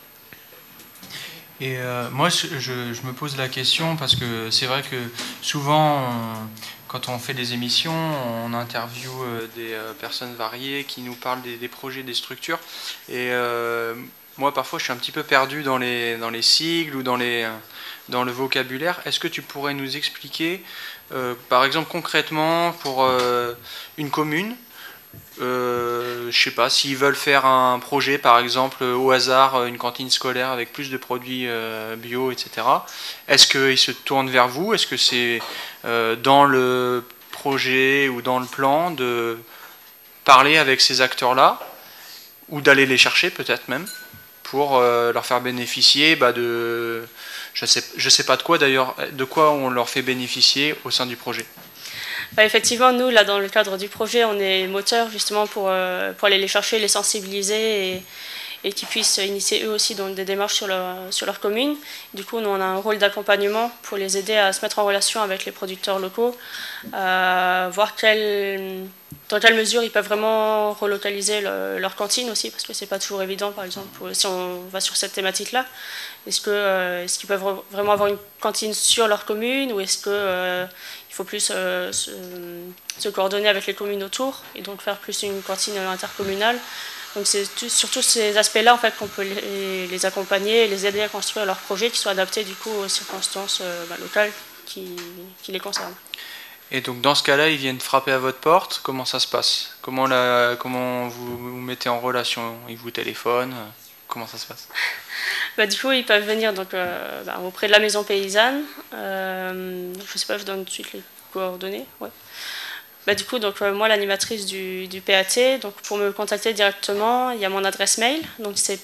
Et moi, je me pose la question parce que c'est vrai que souvent, quand on fait des émissions, on interviewe des personnes variées qui nous parlent des projets, des structures. Et moi, parfois, je suis un petit peu perdu dans les sigles ou dans le vocabulaire. Est-ce que tu pourrais nous expliquer, par exemple, concrètement, pour une commune, je sais pas, s'ils veulent faire un projet, par exemple, au hasard, une cantine scolaire avec plus de produits bio, etc. Est-ce qu'ils se tournent vers vous? Est-ce que c'est dans le projet ou dans le plan de parler avec ces acteurs-là, ou d'aller les chercher peut-être même, pour leur faire bénéficier de... Je sais pas de quoi d'ailleurs, de quoi on leur fait bénéficier au sein du projet? Effectivement, nous, là, dans le cadre du projet, on est moteur justement pour aller les chercher, les sensibiliser et qu'ils puissent initier eux aussi donc, des démarches sur leur commune. Du coup, nous, on a un rôle d'accompagnement pour les aider à se mettre en relation avec les producteurs locaux, voir dans quelle mesure ils peuvent vraiment relocaliser leur cantine aussi, parce que c'est pas toujours évident, par exemple, si on va sur cette thématique-là. Est-ce qu'ils peuvent vraiment avoir une cantine sur leur commune, ou est-ce qu'il faut plus se coordonner avec les communes autour et donc faire plus une cantine intercommunale? Donc c'est surtout ces aspects-là en fait, qu'on peut les accompagner et les aider à construire leurs projets qui soient adaptés du coup aux circonstances locales qui les concernent. Et donc dans ce cas-là, ils viennent frapper à votre porte. Comment ça se passe? Comment vous vous mettez en relation? Ils vous téléphonent? Comment ça se passe? Du coup, ils peuvent venir donc, auprès de la maison paysanne. Je ne sais pas, je donne tout de suite les coordonnées. Ouais. Du coup, donc, moi, l'animatrice du PAT, donc, pour me contacter directement, il y a mon adresse mail. Donc, c'est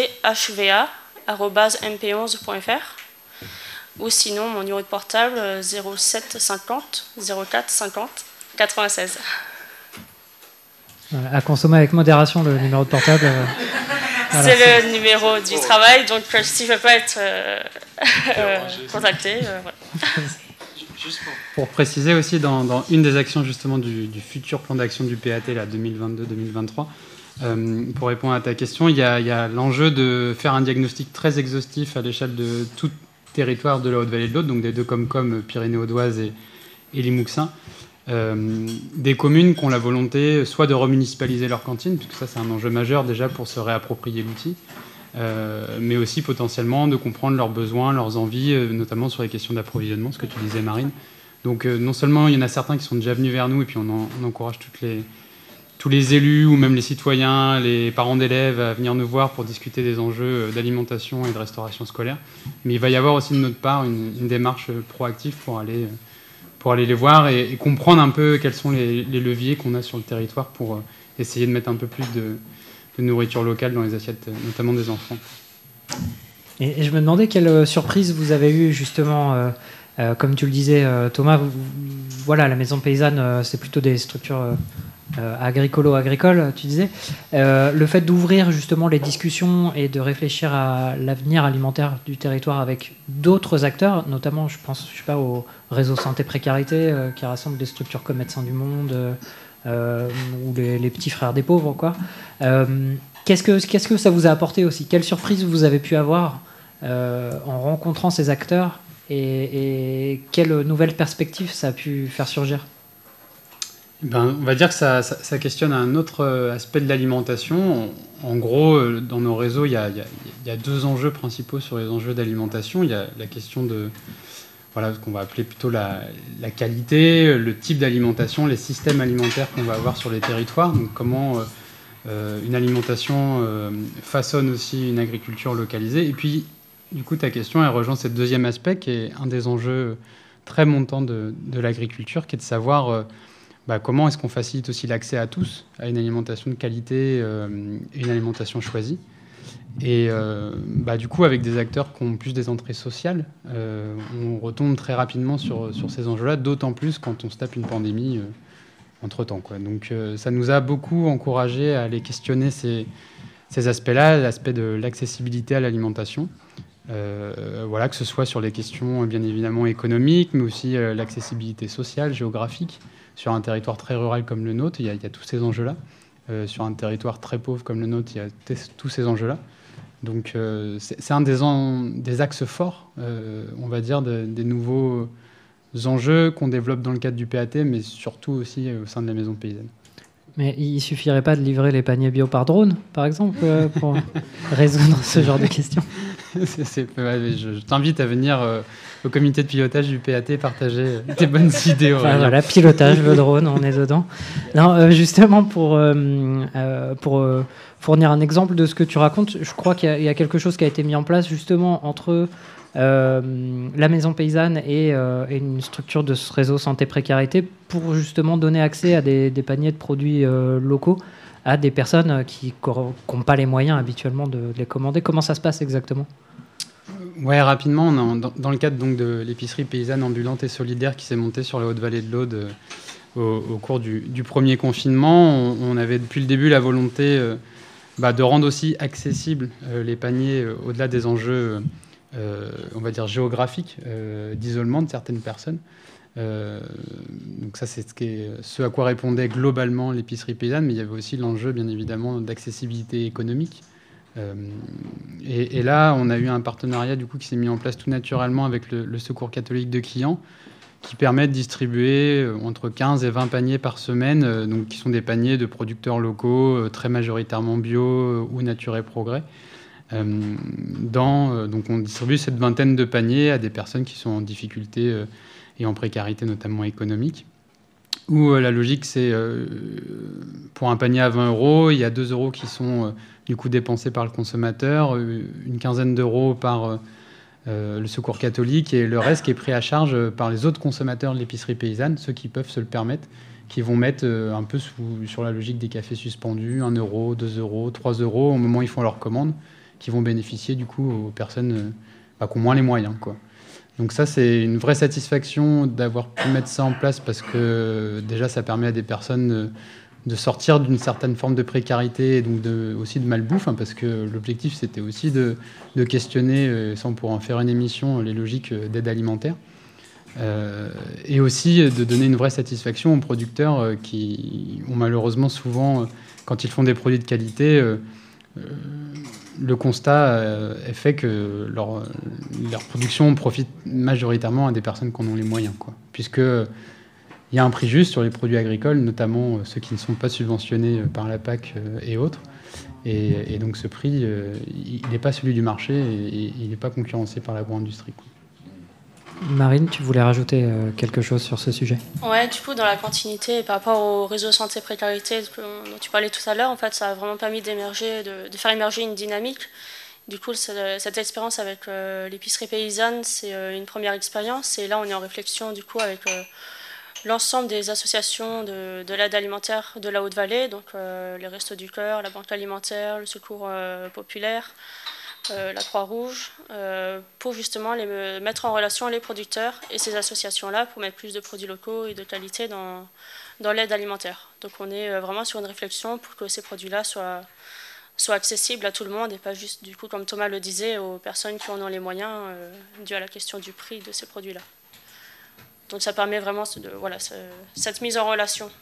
pathva@mp11.fr. Ou sinon, mon numéro de portable, 07 50 04 50 96. À consommer avec modération, le numéro de portable. Voilà. C'est le numéro du travail, donc si je ne veux pas être contacté, voilà. Juste pour préciser aussi, dans une des actions justement du futur plan d'action du PAT, là, 2022-2023, pour répondre à ta question, il y a l'enjeu de faire un diagnostic très exhaustif à l'échelle de tout territoire de la Haute-Vallée de l'Aude, donc des deux Comcom, Pyrénées-Audoises et Limousin. Des communes qui ont la volonté soit de remunicipaliser leur cantine, puisque ça c'est un enjeu majeur déjà pour se réapproprier l'outil, mais aussi potentiellement de comprendre leurs besoins, leurs envies, notamment sur les questions d'approvisionnement, ce que tu disais Marine. Donc non seulement il y en a certains qui sont déjà venus vers nous, et puis on encourage tous les élus ou même les citoyens, les parents d'élèves à venir nous voir pour discuter des enjeux d'alimentation et de restauration scolaire, mais il va y avoir aussi de notre part une démarche proactive pour aller les voir et comprendre un peu quels sont les leviers qu'on a sur le territoire pour essayer de mettre un peu plus de nourriture locale dans les assiettes, notamment des enfants. Et je me demandais quelle surprise vous avez eue justement, comme tu le disais Thomas, voilà, la maison paysanne, c'est plutôt des structures agricolo-agricoles, tu disais. Le fait d'ouvrir justement les discussions et de réfléchir à l'avenir alimentaire du territoire avec d'autres acteurs, notamment je pense, je sais pas, au réseau santé précarité qui rassemble des structures comme Médecins du Monde ou les petits frères des pauvres, quoi. Qu'est-ce que ça vous a apporté aussi? Quelle surprise vous avez pu avoir en rencontrant ces acteurs et quelle nouvelle perspective ça a pu faire surgir? On va dire que ça questionne un autre aspect de l'alimentation. En gros, dans nos réseaux, il y a deux enjeux principaux sur les enjeux d'alimentation. Il y a la question de ce qu'on va appeler plutôt la qualité, le type d'alimentation, les systèmes alimentaires qu'on va avoir sur les territoires. Donc comment une alimentation façonne aussi une agriculture localisée. Et puis, du coup, ta question, elle rejoint ce deuxième aspect qui est un des enjeux très montants de l'agriculture, qui est de savoir... comment est-ce qu'on facilite aussi l'accès à tous à une alimentation de qualité et une alimentation choisie. Et du coup, avec des acteurs qui ont plus des entrées sociales, on retombe très rapidement sur ces enjeux-là, d'autant plus quand on se tape une pandémie entre-temps, quoi. Donc ça nous a beaucoup encouragé à aller questionner ces aspects-là, l'aspect de l'accessibilité à l'alimentation. Voilà, que ce soit sur les questions bien évidemment économiques, mais aussi l'accessibilité sociale, géographique. Sur un territoire très rural comme le nôtre, il y a tous ces enjeux-là. Sur un territoire très pauvre comme le nôtre, il y a tous ces enjeux-là. Donc c'est un des axes forts, on va dire, des nouveaux enjeux qu'on développe dans le cadre du PAT, mais surtout aussi au sein de la maison paysanne. Mais il suffirait pas de livrer les paniers bio par drone, par exemple, pour résoudre ce genre de questions. Je t'invite à venir au comité de pilotage du PAT partager tes bonnes idées. Enfin, voilà, pilotage, le drone, on est dedans. Non, justement, pour fournir un exemple de ce que tu racontes, je crois qu'il y a quelque chose qui a été mis en place justement entre la maison paysanne et une structure de ce réseau santé précarité pour justement donner accès à des paniers de produits locaux à des personnes qui n'ont pas les moyens habituellement de les commander. Comment ça se passe exactement ? Ouais, rapidement, dans le cadre donc, de l'épicerie paysanne ambulante et solidaire qui s'est montée sur la Haute-Vallée de l'Aude au cours du premier confinement, on avait depuis le début la volonté de rendre aussi accessibles les paniers au-delà des enjeux on va dire géographiques d'isolement de certaines personnes. Donc ça, c'est ce à quoi répondait globalement l'épicerie paysanne, mais il y avait aussi l'enjeu, bien évidemment, d'accessibilité économique. Et là, on a eu un partenariat du coup, qui s'est mis en place tout naturellement avec le Secours catholique de Quillan, qui permet de distribuer entre 15 et 20 paniers par semaine, donc, qui sont des paniers de producteurs locaux, très majoritairement bio ou Nature et Progrès. Donc on distribue cette vingtaine de paniers à des personnes qui sont en difficulté et en précarité, notamment économique. Où la logique, c'est pour un panier à 20 €, il y a 2 € qui sont du coup dépensés par le consommateur, une quinzaine d'euros par le Secours catholique et le reste qui est pris à charge par les autres consommateurs de l'épicerie paysanne, ceux qui peuvent se le permettre, qui vont mettre un peu sur la logique des cafés suspendus, 1 €, 2 €, 3 € au moment où ils font leur commande, qui vont bénéficier du coup aux personnes qui ont moins les moyens, quoi. Donc ça, c'est une vraie satisfaction d'avoir pu mettre ça en place parce que déjà, ça permet à des personnes de sortir d'une certaine forme de précarité et donc aussi de malbouffe, parce que l'objectif, c'était aussi de questionner, ça on pourra en faire une émission, les logiques d'aide alimentaire. Et aussi de donner une vraie satisfaction aux producteurs qui ont malheureusement souvent, quand ils font des produits de qualité, le constat est fait que leur production profite majoritairement à des personnes qui en ont les moyens, quoi. Puisqu'il y a un prix juste sur les produits agricoles, notamment ceux qui ne sont pas subventionnés par la PAC et autres. Et donc ce prix, il n'est pas celui du marché et il n'est pas concurrencé par l'agro-industrie, quoi. Marine, tu voulais rajouter quelque chose sur ce sujet ? Ouais, du coup, dans la continuité, par rapport au réseau santé précarité dont tu parlais tout à l'heure, en fait, ça a vraiment permis d'émerger, de faire émerger une dynamique. Du coup, cette expérience avec l'épicerie paysanne, c'est une première expérience. Et là, on est en réflexion, du coup, avec l'ensemble des associations de l'aide alimentaire de la Haute-Vallée, donc les Restos du Cœur, la Banque alimentaire, le Secours populaire, la Croix-Rouge, pour justement mettre en relation les producteurs et ces associations-là pour mettre plus de produits locaux et de qualité dans l'aide alimentaire. Donc on est vraiment sur une réflexion pour que ces produits-là soient accessibles à tout le monde et pas juste, du coup, comme Thomas le disait, aux personnes qui en ont les moyens, dû à la question du prix de ces produits-là. Donc ça permet vraiment cette mise en relation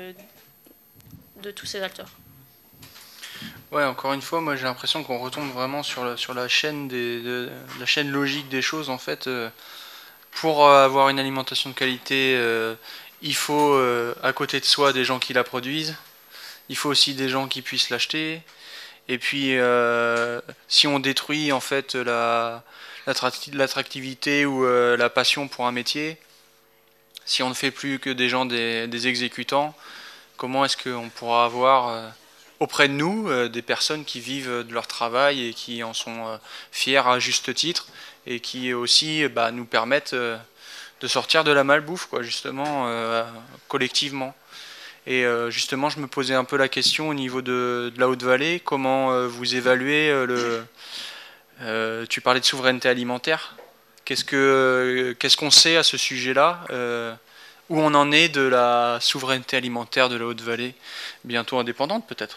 de tous ces acteurs. Ouais, encore une fois, moi j'ai l'impression qu'on retombe vraiment sur la chaîne la chaîne logique des choses, en fait. Pour avoir une alimentation de qualité, il faut à côté de soi des gens qui la produisent, il faut aussi des gens qui puissent l'acheter, et puis si on détruit en fait l'attractivité ou la passion pour un métier, si on ne fait plus que des gens des exécutants, comment est-ce qu'on pourra avoir auprès de nous des personnes qui vivent de leur travail et qui en sont fiers à juste titre et qui aussi nous permettent de sortir de la malbouffe, quoi, justement, collectivement. Et justement, je me posais un peu la question au niveau de la Haute-Vallée, comment vous évaluez tu parlais de souveraineté alimentaire. Qu'est-ce qu'on sait à ce sujet-là où on en est de la souveraineté alimentaire de la Haute-Vallée, bientôt indépendante peut-être?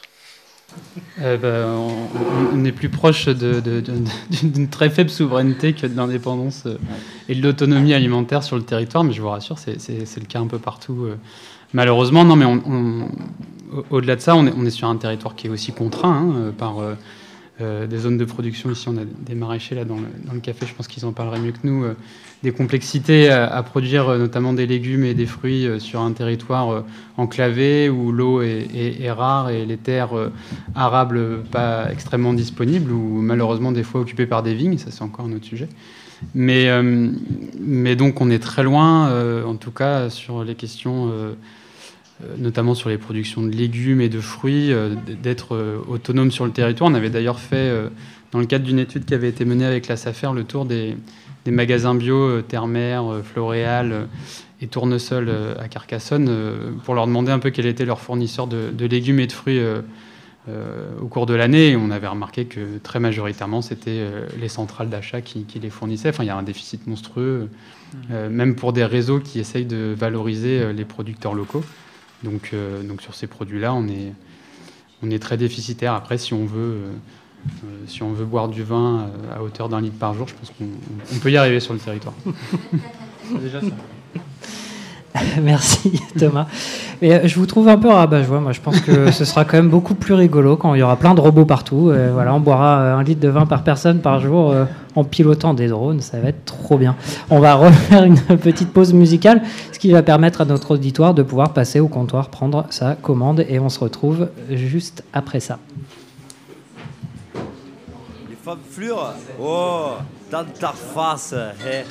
On est plus proche d'une très faible souveraineté que de l'indépendance et de l'autonomie alimentaire sur le territoire, mais je vous rassure, c'est le cas un peu partout. Malheureusement, non, mais au-delà de ça, on est sur un territoire qui est aussi contraint par des zones de production. Ici, on a des maraîchers là, dans le café, je pense qu'ils en parleraient mieux que nous, des complexités à produire notamment des légumes et des fruits sur un territoire enclavé où l'eau est rare et les terres arables pas extrêmement disponibles ou malheureusement des fois occupées par des vignes, ça c'est encore un autre sujet. Mais donc on est très loin, en tout cas sur les questions, notamment sur les productions de légumes et de fruits, d'être autonome sur le territoire. On avait d'ailleurs fait, dans le cadre d'une étude qui avait été menée avec la SAFER, le tour des magasins bio Terre-Mer, Floréal et Tournesol à Carcassonne pour leur demander un peu quel était leur fournisseur de légumes et de fruits au cours de l'année. Et on avait remarqué que très majoritairement, c'était les centrales d'achat qui les fournissaient. Enfin, il y a un déficit monstrueux, même pour des réseaux qui essayent de valoriser les producteurs locaux. Donc sur ces produits-là, on est très déficitaire. Après, si on veut boire du vin à hauteur d'1 litre par jour, je pense qu'on peut y arriver sur le territoire. C'est déjà ça. Merci Thomas. Et je vous trouve un peu rabat-joie. Moi, je pense que ce sera quand même beaucoup plus rigolo quand il y aura plein de robots partout. Voilà, on boira 1 litre de vin par personne par jour en pilotant des drones. Ça va être trop bien. On va refaire une petite pause musicale, ce qui va permettre à notre auditoire de pouvoir passer au comptoir, prendre sa commande, et on se retrouve juste après ça. Les femmes fleurs, oh, dans ta face, hey.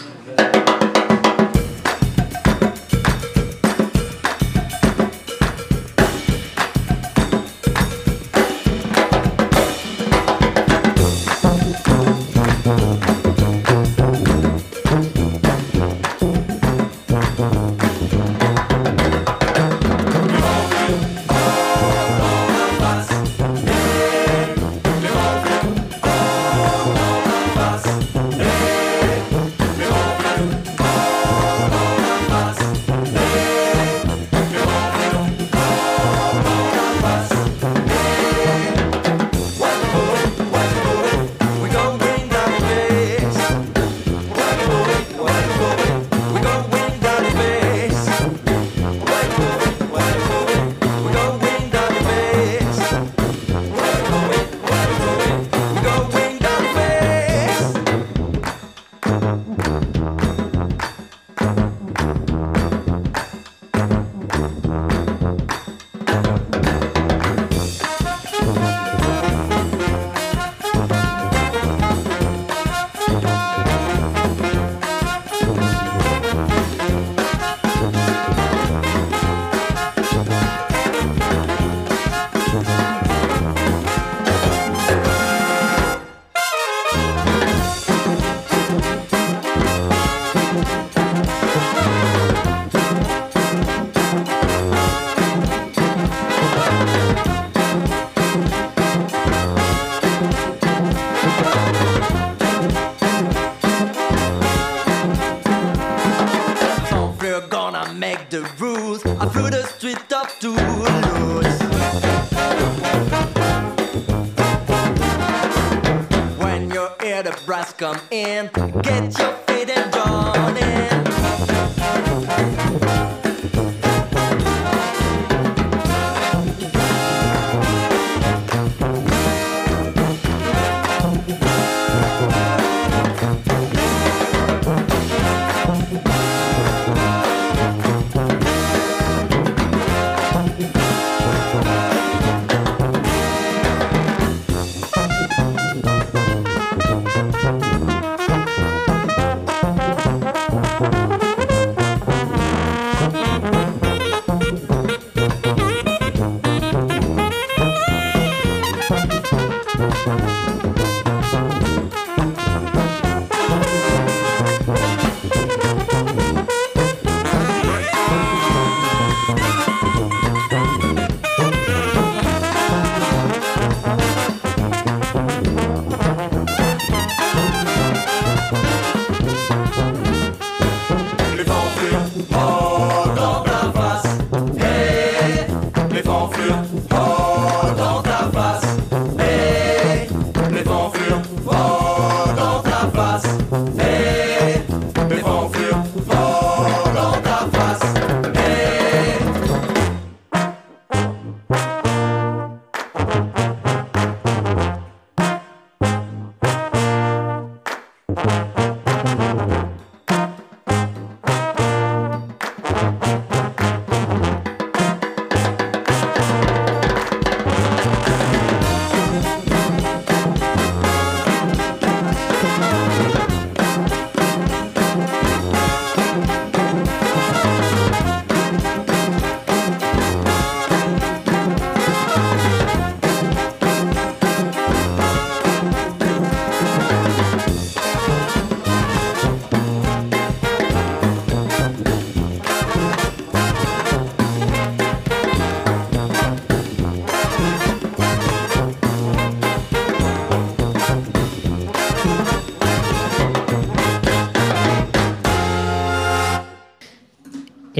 Come in, get your feet and join in.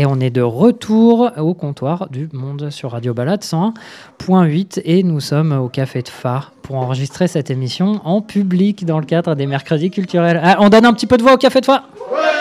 Et on est de retour au comptoir du Monde sur Radio Balade 101.8 et nous sommes au Café de Phare pour enregistrer cette émission en public dans le cadre des mercredis culturels. Ah, on donne un petit peu de voix au Café de Phare.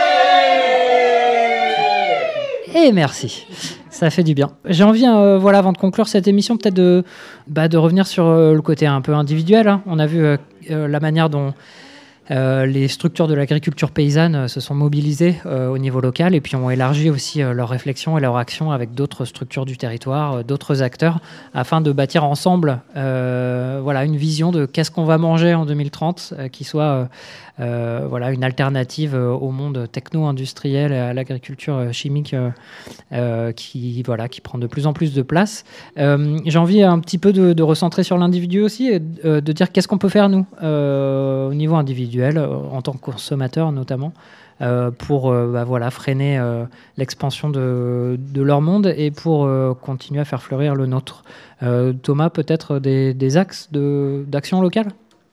Et merci, ça fait du bien. J'ai envie, voilà, avant de conclure cette émission, peut-être de revenir sur le côté un peu individuel. Hein. On a vu la manière dont les structures de l'agriculture paysanne se sont mobilisées au niveau local et puis ont élargi aussi leurs réflexions et leurs actions avec d'autres structures du territoire, d'autres acteurs, afin de bâtir ensemble voilà, une vision de qu'est-ce qu'on va manger en 2030 qui soit voilà, une alternative au monde techno-industriel et à l'agriculture chimique qui prend de plus en plus de place. J'ai envie un petit peu de recentrer sur l'individu aussi et de dire qu'est-ce qu'on peut faire nous au niveau individuel en tant que consommateur notamment pour voilà, freiner l'expansion de leur monde et pour continuer à faire fleurir le nôtre. Thomas, peut-être des axes d'action locale ?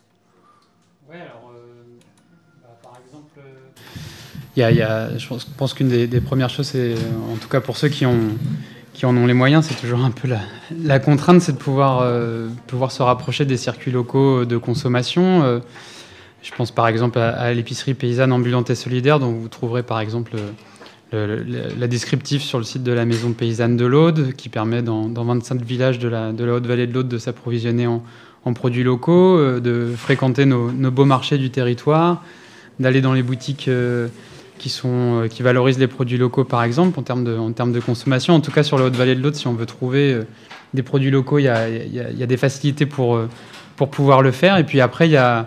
Je pense qu'une des premières choses, c'est, en tout cas pour ceux qui en ont les moyens, c'est toujours un peu la contrainte, c'est de pouvoir se rapprocher des circuits locaux de consommation. Je pense par exemple à l'épicerie paysanne ambulante et solidaire, dont vous trouverez par exemple la descriptive sur le site de la maison paysanne de l'Aude, qui permet dans 25 villages de la Haute-Vallée de l'Aude de s'approvisionner en produits locaux, de fréquenter nos beaux marchés du territoire, d'aller dans les boutiques qui valorisent les produits locaux, par exemple, en termes de consommation. En tout cas, sur la Haute-Vallée de l'Aude, si on veut trouver des produits locaux, il y a des facilités pour pouvoir le faire. Et puis après, il y a...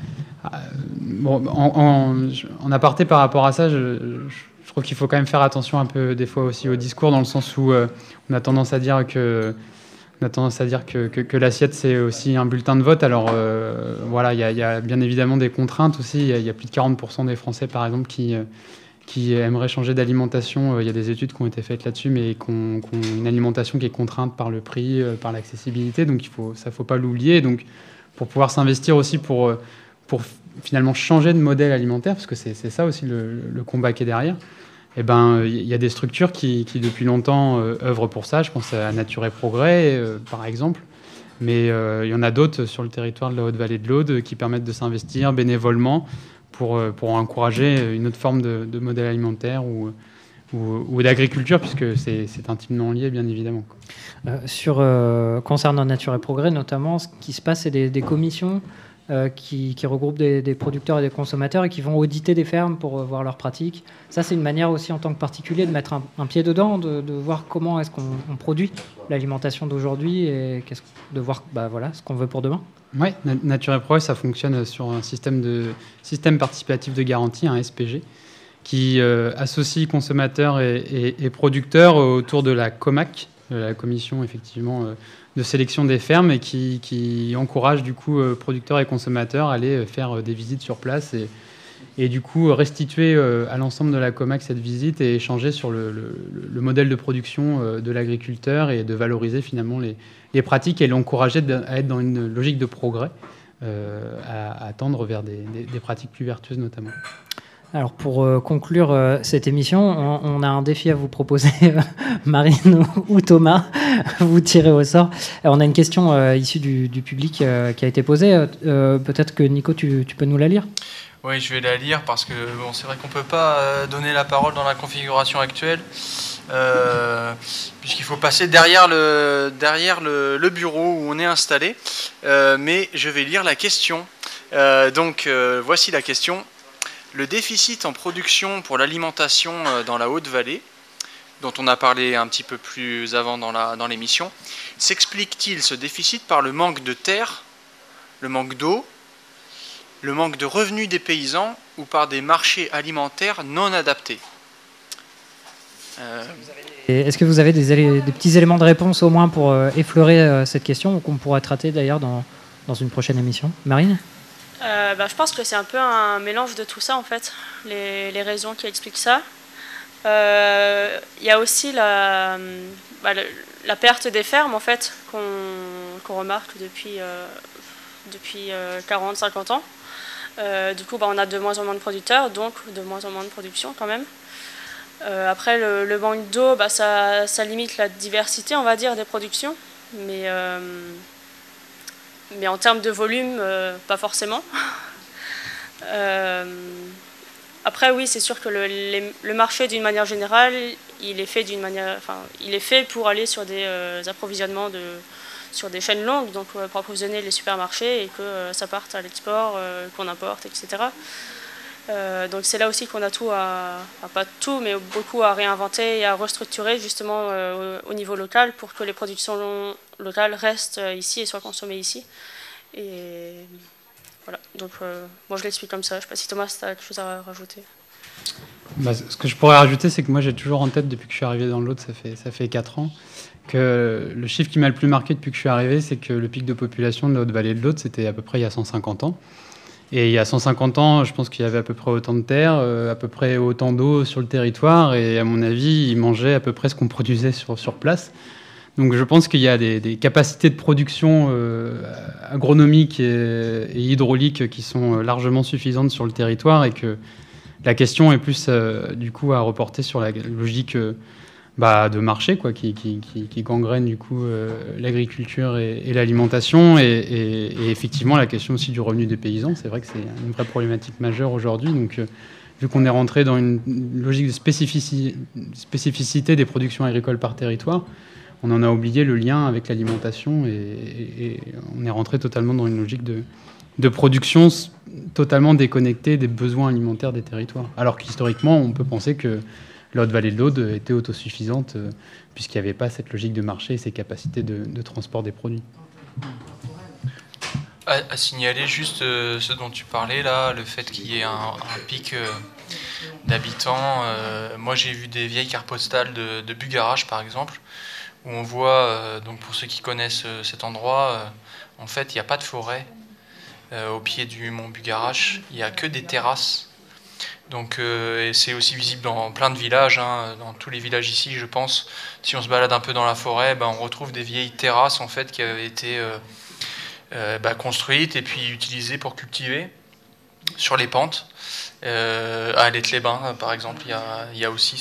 en aparté par rapport à ça, je trouve qu'il faut quand même faire attention un peu, des fois aussi, au discours, dans le sens où on a tendance à dire que l'assiette, c'est aussi un bulletin de vote. Alors, voilà, il y a bien évidemment des contraintes aussi. Il y a plus de 40% des Français, par exemple, qui aimeraient changer d'alimentation. Il y a des études qui ont été faites là-dessus, mais qui ont une alimentation qui est contrainte par le prix, par l'accessibilité. Donc, ça ne faut pas l'oublier. Donc, pour pouvoir s'investir aussi pour finalement changer de modèle alimentaire, parce que c'est ça aussi le combat qui est derrière, eh ben, il y a des structures qui depuis longtemps œuvrent pour ça. Je pense à Nature et Progrès, par exemple. Mais il y en a d'autres sur le territoire de la Haute-Vallée de l'Aude qui permettent de s'investir bénévolement pour encourager une autre forme de modèle alimentaire ou d'agriculture, puisque c'est intimement lié, bien évidemment. Concernant Nature et Progrès, notamment, ce qui se passe, c'est des commissions qui regroupent des producteurs et des consommateurs et qui vont auditer des fermes pour voir leurs pratiques. Ça, c'est une manière aussi en tant que particulier de mettre un pied dedans, de voir comment est-ce qu'on produit l'alimentation d'aujourd'hui et de voir voilà, ce qu'on veut pour demain. Oui, Nature et Progrès, ça fonctionne sur un système participatif de garantie, un SPG, qui associe consommateurs et producteurs autour de la COMAC, la commission effectivement de sélection des fermes, et qui encourage du coup producteurs et consommateurs à aller faire des visites sur place et du coup restituer à l'ensemble de la COMAC cette visite et échanger sur le modèle de production de l'agriculteur et de valoriser finalement les pratiques et l'encourager à être dans une logique de progrès, à tendre vers des pratiques plus vertueuses notamment. Alors pour conclure cette émission, on a un défi à vous proposer, Marine ou Thomas, vous tirez au sort. On a une question issue du public qui a été posée. Peut-être que Nico, tu peux nous la lire ? Oui, je vais la lire parce que c'est vrai qu'on ne peut pas donner la parole dans la configuration actuelle, puisqu'il faut passer derrière le bureau où on est installé. Mais je vais lire la question. Voici la question. Le déficit en production pour l'alimentation dans la Haute-Vallée, dont on a parlé un petit peu plus avant dans l'émission, s'explique-t-il ce déficit par le manque de terre, le manque d'eau, le manque de revenus des paysans ou par des marchés alimentaires non adaptés ? Est-ce que vous avez des petits éléments de réponse au moins pour effleurer cette question, qu'on pourra traiter d'ailleurs dans une prochaine émission ? Marine ? Je pense que c'est un peu un mélange de tout ça en fait, les raisons qui expliquent ça. Il y a aussi la perte des fermes en fait qu'on remarque depuis 40-50 ans. Du coup on a de moins en moins de producteurs, donc de moins en moins de production quand même. Après, le manque d'eau, ça limite la diversité, on va dire, des productions. Mais en termes de volume, pas forcément. Après, oui, c'est sûr que le marché, d'une manière générale, il est fait pour aller sur des approvisionnements sur des chaînes longues, donc pour approvisionner les supermarchés et que ça parte à l'export, qu'on importe, etc. Donc c'est là aussi qu'on a pas tout, mais beaucoup à réinventer et à restructurer justement au niveau local pour que les productions locales restent ici et soient consommées ici. Et voilà, donc moi je l'explique comme ça. Je ne sais pas si Thomas, tu as quelque chose à rajouter. Ce que je pourrais rajouter, c'est que moi j'ai toujours en tête, depuis que je suis arrivé dans l'Aude, ça fait 4 ans, que le chiffre qui m'a le plus marqué depuis que je suis arrivé, c'est que le pic de population de la Haute-Vallée de l'Aude, c'était à peu près il y a 150 ans. Et il y a 150 ans, je pense qu'il y avait à peu près autant de terre, à peu près autant d'eau sur le territoire, et à mon avis, ils mangeaient à peu près ce qu'on produisait sur place. Donc je pense qu'il y a des capacités de production agronomiques et hydrauliques qui sont largement suffisantes sur le territoire, et que la question est plus du coup à reporter sur la logique de marché, quoi, qui gangrène du coup l'agriculture et l'alimentation, et effectivement la question aussi du revenu des paysans. C'est vrai que c'est une vraie problématique majeure aujourd'hui. Donc vu qu'on est rentré dans une logique de spécificité des productions agricoles par territoire, on en a oublié le lien avec l'alimentation, et on est rentré totalement dans une logique de production totalement déconnectée des besoins alimentaires des territoires. Alors qu'historiquement, on peut penser que la Haute-Vallée de l'Aude était autosuffisante, puisqu'il n'y avait pas cette logique de marché et ces capacités de transport des produits. À signaler juste ce dont tu parlais là, le fait qu'il y ait un pic d'habitants. Moi j'ai vu des vieilles cartes postales de Bugarach par exemple, où on voit, donc pour ceux qui connaissent cet endroit, en fait il n'y a pas de forêt au pied du mont Bugarach, il n'y a que des terrasses. Donc, et c'est aussi visible dans plein de villages, dans tous les villages ici, je pense. Si on se balade un peu dans la forêt, on retrouve des vieilles terrasses en fait qui avaient été construites et puis utilisées pour cultiver sur les pentes. À l'Etles-les-Bains, par exemple, il y a aussi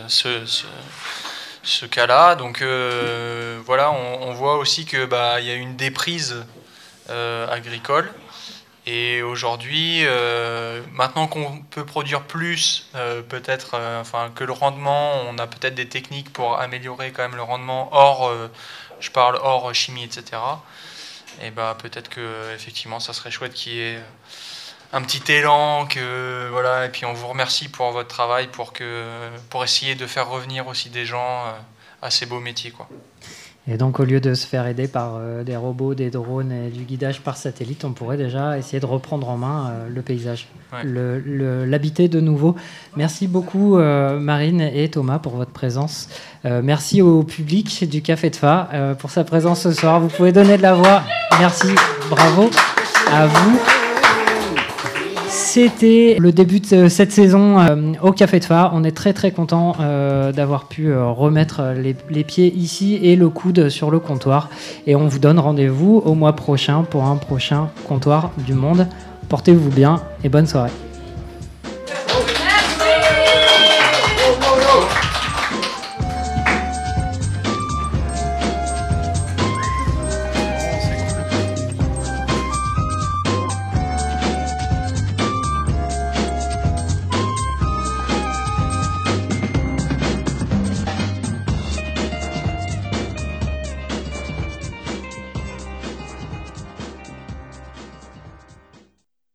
ce cas-là. Donc voilà, on voit aussi que il y a une déprise agricole. Et aujourd'hui, maintenant qu'on peut produire plus, peut-être, que le rendement, on a peut-être des techniques pour améliorer quand même le rendement je parle hors chimie, etc. Et peut-être que effectivement, ça serait chouette qu'il y ait un petit élan, et puis on vous remercie pour votre travail, pour essayer de faire revenir aussi des gens à ces beaux métiers, quoi. Et donc, au lieu de se faire aider par des robots, des drones et du guidage par satellite, on pourrait déjà essayer de reprendre en main le paysage, l'habiter de nouveau. Merci beaucoup, Marine et Thomas, pour votre présence. Merci au public du Café de Fa pour sa présence ce soir. Vous pouvez donner de la voix. Merci, bravo à vous. C'était le début de cette saison au Café de Fa. On est très très content d'avoir pu remettre les pieds ici et le coude sur le comptoir. Et on vous donne rendez-vous au mois prochain pour un prochain comptoir du monde. Portez-vous bien et bonne soirée.